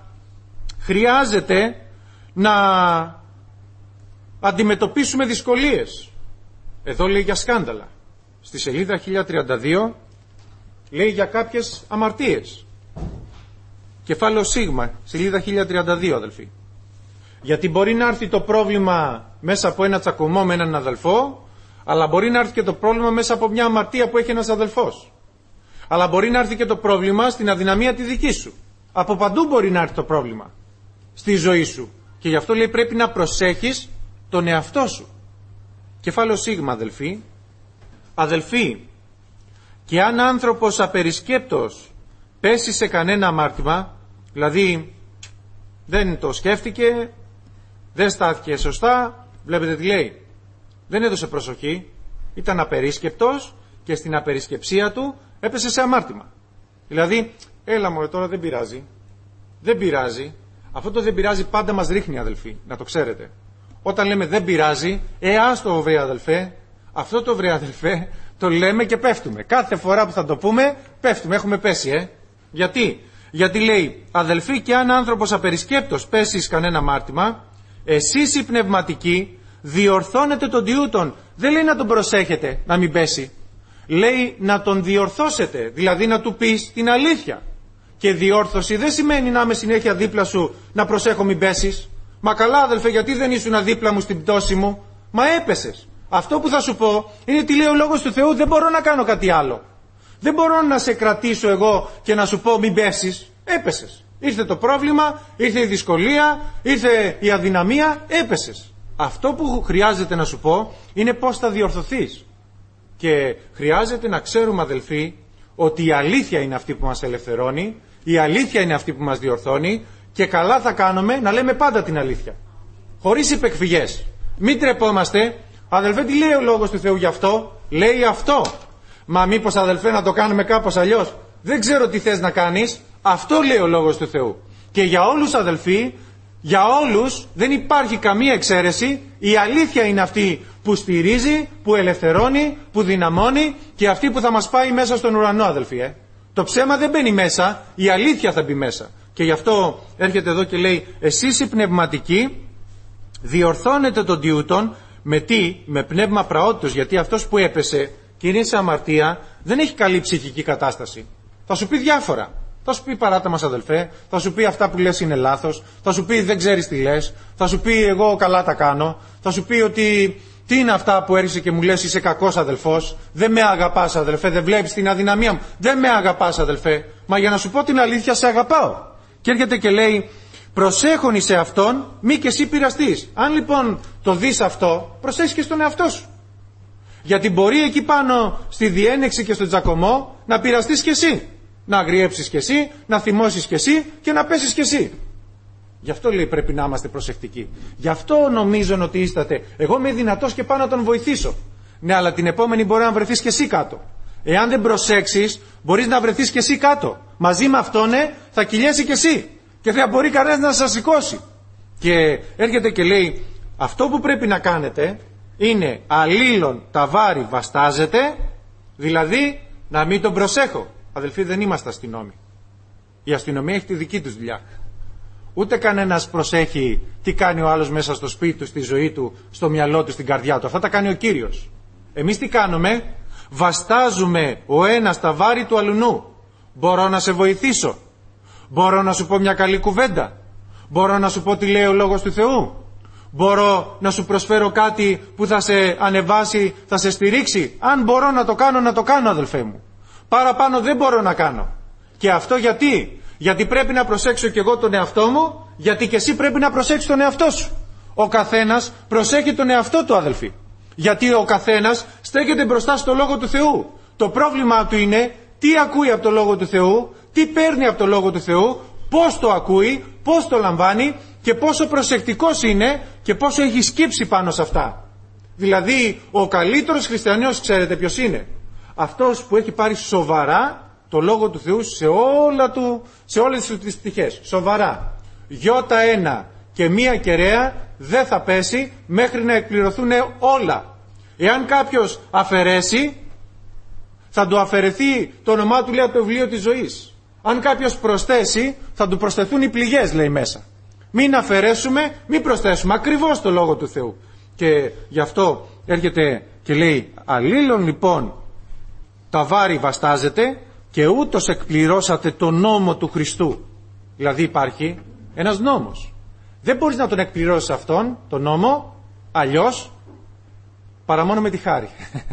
χρειάζεται να αντιμετωπίσουμε δυσκολίες. Εδώ λέει για σκάνδαλα. Στη σελίδα χίλια τριάντα δύο λέει για κάποιες αμαρτίες. Κεφάλαιο Σίγμα, σελίδα χίλια τριάντα δύο, αδελφοί. Γιατί μπορεί να έρθει το πρόβλημα μέσα από ένα τσακωμό με έναν αδελφό, αλλά μπορεί να έρθει και το πρόβλημα μέσα από μια αμαρτία που έχει ένας αδελφός. Αλλά μπορεί να έρθει και το πρόβλημα στην αδυναμία τη δική σου. Από παντού μπορεί να έρθει το πρόβλημα στη ζωή σου. Και γι' αυτό λέει πρέπει να προσέχεις τον εαυτό σου. Κεφάλαιο Σίγμα, αδελφοί. Αδελφοί, και αν άνθρωπος απερισκέπτος πέσει σε κανένα αμάρτημα, δηλαδή δεν το σκέφτηκε, δεν στάθηκε σωστά, βλέπετε τι λέει, δεν έδωσε προσοχή, ήταν απερίσκεπτος και στην απερισκεψία του έπεσε σε αμάρτημα. Δηλαδή, έλα μωρέ τώρα δεν πειράζει, δεν πειράζει, αυτό το δεν πειράζει πάντα μας ρίχνει, αδελφοί, να το ξέρετε. Όταν λέμε δεν πειράζει, ε άστο βρε αδελφέ, αυτό το βρε αδελφέ το λέμε και πέφτουμε. Κάθε φορά που θα το πούμε πέφτουμε, έχουμε πέσει, ε. Γιατί? Γιατί λέει, αδελφοί, και αν άνθρωπος απερισκέπτος πέσει εις κανένα αμάρτημα, εσείς οι πνευματικοί διορθώνετε τον τιούτον. Δεν λέει να τον προσέχετε να μην πέσει. Λέει να τον διορθώσετε, δηλαδή να του πεις την αλήθεια. Και διόρθωση δεν σημαίνει να είμαι συνέχεια δίπλα σου να προσέχω μην πέσεις. Μα καλά αδελφέ, γιατί δεν ήσουν δίπλα μου στην πτώση μου? Μα έπεσες. Αυτό που θα σου πω είναι τι λέει ο Λόγος του Θεού, δεν μπορώ να κάνω κάτι άλλο. Δεν μπορώ να σε κρατήσω εγώ και να σου πω μην πέσεις. Έπεσες. Ήρθε το πρόβλημα, ήρθε η δυσκολία, ήρθε η αδυναμία, έπεσες. Αυτό που χρειάζεται να σου πω είναι πώς θα διορθωθείς. Και χρειάζεται να ξέρουμε, αδελφοί, ότι η αλήθεια είναι αυτή που μας ελευθερώνει, η αλήθεια είναι αυτή που μας διορθώνει και καλά θα κάνουμε να λέμε πάντα την αλήθεια. Χωρίς υπεκφυγές. Μην τρεπόμαστε. Αδελφέ, τι λέει ο Λόγος του Θεού γι' αυτό? Λέει αυτό. Μα μήπως, αδελφέ, να το κάνουμε κάπως αλλιώς? Δεν ξέρω τι θες να κάνεις. Αυτό λέει ο Λόγος του Θεού. Και για όλους, αδελφοί, για όλους δεν υπάρχει καμία εξαίρεση. Η αλήθεια είναι αυτή που στηρίζει, που ελευθερώνει, που δυναμώνει και αυτή που θα μας πάει μέσα στον ουρανό, αδελφοί. Ε. Το ψέμα δεν μπαίνει μέσα, η αλήθεια θα μπει μέσα. Και γι' αυτό έρχεται εδώ και λέει, εσείς οι πνευματικοί διορθώνετε τον τιούτον με τι? Με πνεύμα πραότητος, γιατί αυτός που έπεσε και είναι σε αμαρτία δεν έχει καλή ψυχική κατάσταση. Θα σου πει διάφορα. Θα σου πει παράτα μας, αδελφέ, θα σου πει αυτά που λες είναι λάθος, θα σου πει δεν ξέρεις τι λες, θα σου πει εγώ καλά τα κάνω, θα σου πει ότι τι είναι αυτά που έρχεσαι και μου λες είσαι κακός αδελφός, δεν με αγαπάς αδελφέ, δεν βλέπεις την αδυναμία μου, δεν με αγαπάς αδελφέ, μα για να σου πω την αλήθεια σε αγαπάω. Και έρχεται και λέει, προσέχον σε αυτόν, μη και εσύ πειραστείς. Αν λοιπόν το δεις αυτό, προσέχεις και στον εαυτό σου. Γιατί μπορεί εκεί πάνω στη διένεξη και στον τζακωμό να πειραστείς και εσύ. Να αγριέψεις και εσύ, να θυμώσεις και εσύ και να πέσεις και εσύ. Γι' αυτό λέει πρέπει να είμαστε προσεκτικοί. Γι' αυτό νομίζω ότιίσταται. Εγώ είμαι δυνατός και πάω να τον βοηθήσω. Ναι, αλλά την επόμενη μπορεί να βρεθείς και εσύ κάτω. Εάν δεν προσέξεις, μπορείς να βρεθείς και εσύ κάτω. Μαζί με αυτόν ναι, θα κυλιέσαι και εσύ. Και δεν μπορεί κανένας να σας σηκώσει. Και έρχεται και λέει, αυτό που πρέπει να κάνετε είναι αλλήλων τα βάρη βαστάζετε, δηλαδή να μην τον προσέχω. Αδελφοί, δεν είμαστε αστυνόμοι. Η αστυνομία έχει τη δική τους δουλειά. Ούτε κανένας προσέχει τι κάνει ο άλλος μέσα στο σπίτι του, στη ζωή του, στο μυαλό του, στην καρδιά του. Αυτά τα κάνει ο Κύριος. Εμείς τι κάνουμε? Βαστάζουμε ο ένας τα βάρη του αλουνού. Μπορώ να σε βοηθήσω? Μπορώ να σου πω μια καλή κουβέντα? Μπορώ να σου πω τι λέει ο Λόγος του Θεού? Μπορώ να σου προσφέρω κάτι που θα σε ανεβάσει, θα σε στηρίξει? Αν μπορώ να το κάνω, να το κάνω, αδελφέ μου. Παραπάνω δεν μπορώ να κάνω. Και αυτό γιατί? Γιατί πρέπει να προσέξω και εγώ τον εαυτό μου, γιατί και εσύ πρέπει να προσέξεις τον εαυτό σου. Ο καθένας προσέχει τον εαυτό του, αδελφοί. Γιατί ο καθένας στέκεται μπροστά στο Λόγο του Θεού. Το πρόβλημα του είναι τι ακούει από το Λόγο του Θεού, τι παίρνει από το Λόγο του Θεού, πώς το ακούει, πώς το λαμβάνει και πόσο προσεκτικός είναι και πόσο έχει σκύψει πάνω σε αυτά. Δηλαδή ο καλύτερος χριστιανός, ξέρετε ποιος είναι? Αυτός που έχει πάρει σοβαρά το Λόγο του Θεού σε, όλα του, σε όλες τις πτυχές. Σοβαρά. Γιώτα ένα και μία κεραία δεν θα πέσει μέχρι να εκπληρωθούν όλα. Εάν κάποιος αφαιρέσει, θα του αφαιρεθεί το όνομά του, λέει, από το βιβλίο της ζωής. Αν κάποιος προσθέσει, θα του προσθεθούν οι πληγές, λέει μέσα. Μην αφαιρέσουμε, μην προσθέσουμε. Ακριβώς το Λόγο του Θεού. Και γι' αυτό έρχεται και λέει, αλλήλων λοιπόν τα βάρη βαστάζετε και ούτως εκπληρώσατε το νόμο του Χριστού. Δηλαδή υπάρχει ένας νόμος. Δεν μπορείς να τον εκπληρώσεις αυτόν, τον νόμο, αλλιώς παρά μόνο με τη χάρη.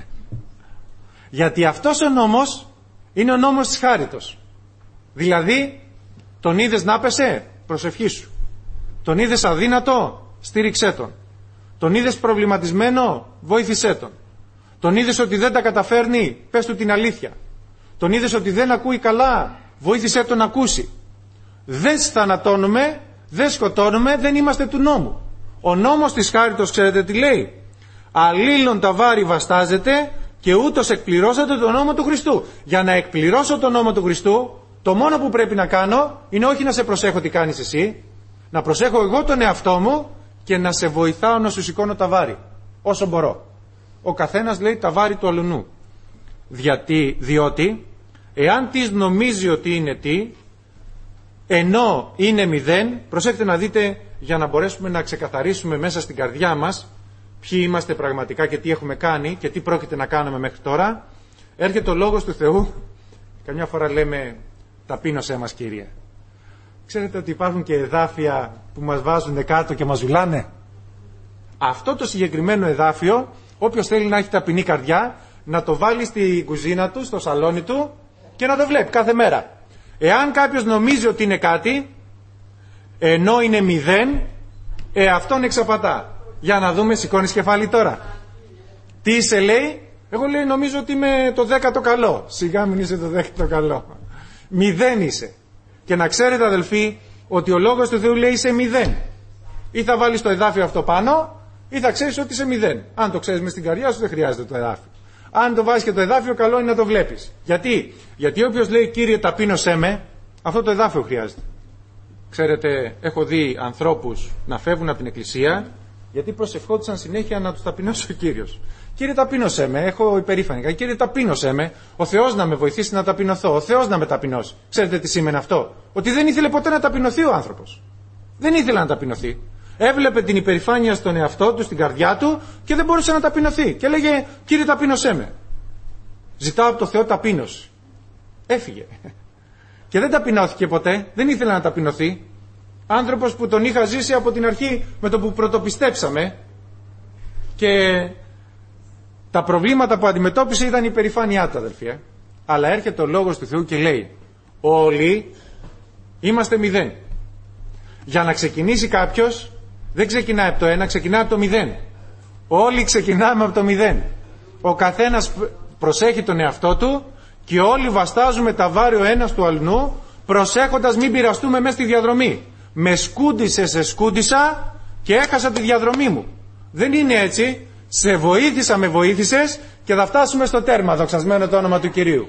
Γιατί αυτός ο νόμος είναι ο νόμος της χάριτος. Δηλαδή, τον είδες να πέσε, προσευχή σου. Τον είδες αδύνατο, στήριξέ τον. Τον είδες προβληματισμένο, βοήθησέ τον. Τον είδες ότι δεν τα καταφέρνει, πες του την αλήθεια. Τον είδες ότι δεν ακούει καλά, βοήθησέ τον να ακούσει. Δεν θανατώνουμε, δεν σκοτώνουμε, δεν είμαστε του νόμου. Ο νόμος της χάριτος, ξέρετε τι λέει? Αλλήλων τα βάρη βαστάζετε και ούτως εκπληρώσατε τον νόμο του Χριστού. Για να εκπληρώσω τον νόμο του Χριστού, το μόνο που πρέπει να κάνω είναι όχι να σε προσέχω τι κάνεις εσύ, να προσέχω εγώ τον εαυτό μου και να σε βοηθάω να σου σηκώνω τα βάρη όσο μπορώ. Ο καθένας λέει τα βάρη του αλουνού. Γιατί, διότι εάν της νομίζει ότι είναι τι, ενώ είναι μηδέν, προσέξτε να δείτε, για να μπορέσουμε να ξεκαθαρίσουμε μέσα στην καρδιά μας ποιοι είμαστε πραγματικά και τι έχουμε κάνει και τι πρόκειται να κάνουμε μέχρι τώρα. Έρχεται ο Λόγος του Θεού. Καμιά φορά λέμε ταπείνωσέ μας, Κύριε. Ξέρετε ότι υπάρχουν και εδάφια που μας βάζουν κάτω και μας ζουλάνε? Αυτό το συγκεκριμένο εδάφιο, όποιος θέλει να έχει ταπεινή καρδιά, να το βάλει στη κουζίνα του, στο σαλόνι του και να το βλέπει κάθε μέρα. Εάν κάποιος νομίζει ότι είναι κάτι, ενώ είναι μηδέν, ε, αυτόν εξαπατά. Για να δούμε, σηκώνεις κεφάλι τώρα. Τι είσαι, λέει? Εγώ, λέει, νομίζω ότι είμαι το δέκατο καλό. Σιγά μην είσαι το δέκατο καλό. Μηδέν είσαι. Και να ξέρετε, αδελφοί, ότι ο λόγος του Θεού λέει είσαι μηδέν. Ή θα βάλεις το εδάφιο αυτό πάνω, ή θα ξέρεις ότι είσαι μηδέν. Αν το ξέρεις μες στην καρδιά σου, δεν χρειάζεται το εδάφιο. Αν το βάζεις και το εδάφιο, καλό είναι να το βλέπεις. Γιατί? Γιατί όποιος λέει Κύριε ταπείνωσέ με, αυτό το εδάφιο χρειάζεται. Ξέρετε, έχω δει ανθρώπους να φεύγουν από την εκκλησία, γιατί προσευχόντουσαν συνέχεια να τους ταπεινώσει ο Κύριος. Κύριε ταπείνωσέ με, έχω υπερήφανη. Κύριε ταπείνωσέ με, ο Θεός να με βοηθήσει να ταπεινωθώ, ο Θεός να με ταπεινώσει. Ξέρετε τι σήμαινε αυτό? Ότι δεν ήθελε ποτέ να ταπεινωθεί ο άνθρωπος. Δεν ήθελε να ταπεινωθεί. Έβλεπε την υπερηφάνεια στον εαυτό του, στην καρδιά του και δεν μπορούσε να ταπεινωθεί. Και έλεγε Κύριε ταπείνωσέ με. Ζητάω από το Θεό ταπείνωση. Έφυγε. Και δεν ταπεινώθηκε ποτέ, δεν ήθελε να ταπεινωθεί. Άνθρωπος που τον είχα ζήσει από την αρχή με το που πρωτοπιστέψαμε, και τα προβλήματα που αντιμετώπισε ήταν η υπερηφάνειά του, αδελφοί. Αλλά έρχεται ο λόγος του Θεού και λέει όλοι είμαστε μηδέν. Για να ξεκινήσει κάποιος δεν ξεκινάει από το ένα, ξεκινάει από το μηδέν. Όλοι ξεκινάμε από το μηδέν. Ο καθένας προσέχει τον εαυτό του και όλοι βαστάζουμε τα βάρη ο ένας του αλλού, προσέχοντας μην πειραστούμε μέσα στη διαδρομή. Με σκούντισε, σε σκούντισα και έχασα τη διαδρομή μου. Δεν είναι έτσι. Σε βοήθησα, με βοήθησες και θα φτάσουμε στο τέρμα, δοξασμένο το όνομα του Κυρίου.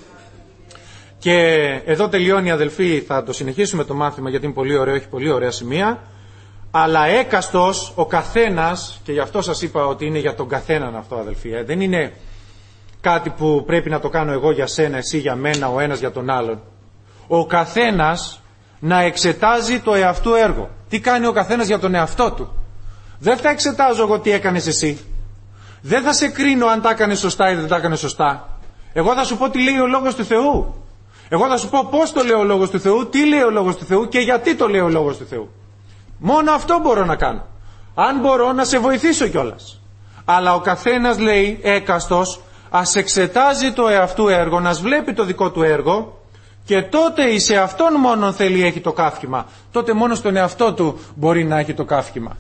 Και εδώ τελειώνει, αδελφοί, θα το συνεχίσουμε το μάθημα γιατί είναι πολύ ωραίο, έχει πολύ ωραία σημεία. Αλλά έκαστος ο καθένας, και γι' αυτό σας είπα ότι είναι για τον καθέναν αυτό, αδελφοί, ε, δεν είναι κάτι που πρέπει να το κάνω εγώ για σένα, εσύ για μένα, ο ένας για τον άλλον. Ο καθένας να εξετάζει το εαυτού έργο. Τι κάνει ο καθένας για τον εαυτό του. Δεν θα εξετάζω εγώ τι έκανες εσύ. Δεν θα σε κρίνω αν τα έκανες σωστά ή δεν τα έκανες σωστά. Εγώ θα σου πω τι λέει ο Λόγος του Θεού. Εγώ θα σου πω πώς το λέει ο Λόγος του Θεού, τι λέει ο Λόγος του Θεού και γιατί το λέει ο Λόγος του Θεού. Μόνο αυτό μπορώ να κάνω. Αν μπορώ να σε βοηθήσω κιόλας. Αλλά ο καθένας, λέει, έκαστος, ας εξετάζει το εαυτού έργο, να βλέπει το δικό του έργο, και τότε εις εαυτόν μόνον θέλει έχει το καύχημα. Τότε μόνο στον εαυτό του μπορεί να έχει το καύχημα.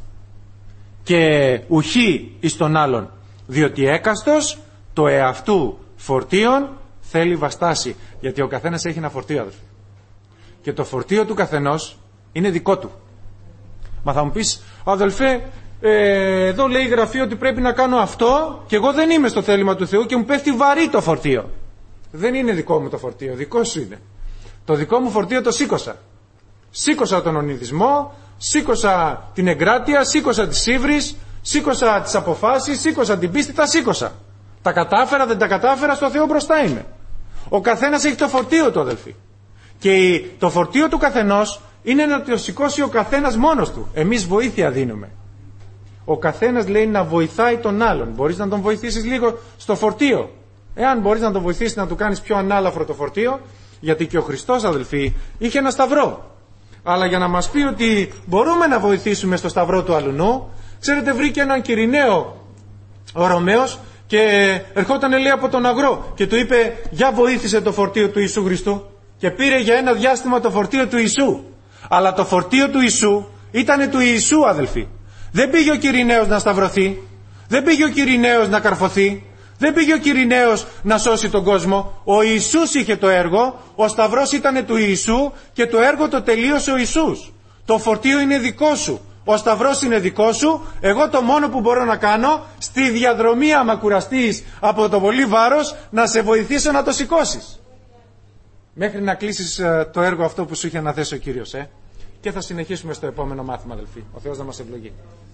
Και ουχή εις τον άλλον. Διότι έκαστος το εαυτού φορτίον θέλει βαστάσει. Γιατί ο καθένας έχει ένα φορτίο, αδελφοί. Και το φορτίο του καθενός είναι δικό του. Μα θα μου πεις, αδελφέ, ε, εδώ λέει η Γραφή ότι πρέπει να κάνω αυτό και εγώ δεν είμαι στο θέλημα του Θεού και μου πέφτει βαρύ το φορτίο. Δεν είναι δικό μου το φορτίο, δικό σου είναι. Το δικό μου φορτίο το σήκωσα. Σήκωσα τον ονειδισμό, σήκωσα την εγκράτεια, σήκωσα τις ύβρις, σήκωσα τις αποφάσεις, σήκωσα την πίστη, τα σήκωσα. Τα κατάφερα, δεν τα κατάφερα, στο Θεό μπροστά είμαι. Ο καθένας έχει το φορτίο του, αδελφοί. Και το φορτίο του καθενός είναι να το σηκώσει ο καθένας μόνος του. Εμείς βοήθεια δίνουμε. Ο καθένας, λέει, να βοηθάει τον άλλον. Μπορείς να τον βοηθήσεις λίγο στο φορτίο. Εάν μπορείς να τον βοηθήσεις να του κάνεις πιο ανάλαφρο το φορτίο, γιατί και ο Χριστός, αδελφοί, είχε ένα σταυρό. Αλλά για να μας πει ότι μπορούμε να βοηθήσουμε στο σταυρό του αλουνού, ξέρετε, βρήκε έναν Κυρηναίο ο Ρωμαίος και ερχόταν, λέει, από τον αγρό και του είπε, για βοήθησε το φορτίο του Ιησού Χριστού. Και πήρε για ένα διάστημα το φορτίο του Ιησού. Αλλά το φορτίο του Ιησού ήτανε του Ιησού, αδελφοί. Δεν πήγε ο Κυρηναίος να σταυρωθεί. Δεν πήγε ο Κυρηναίος να καρφωθεί. Δεν πήγε ο Κυρηναίος να σώσει τον κόσμο. Ο Ιησούς είχε το έργο. Ο σταυρός ήτανε του Ιησού και το έργο το τελείωσε ο Ιησούς. Το φορτίο είναι δικό σου. Ο σταυρός είναι δικό σου. Εγώ το μόνο που μπορώ να κάνω, στη διαδρομή, άμα κουραστείς από το πολύ βάρος, να σε βοηθήσω να το σηκώσεις. Μέχρι να κλείσεις το έργο αυτό που σου είχε αναθέσει ο Κύριος, ε. Και θα συνεχίσουμε στο επόμενο μάθημα, αδελφοί. Ο Θεός να μας ευλογεί.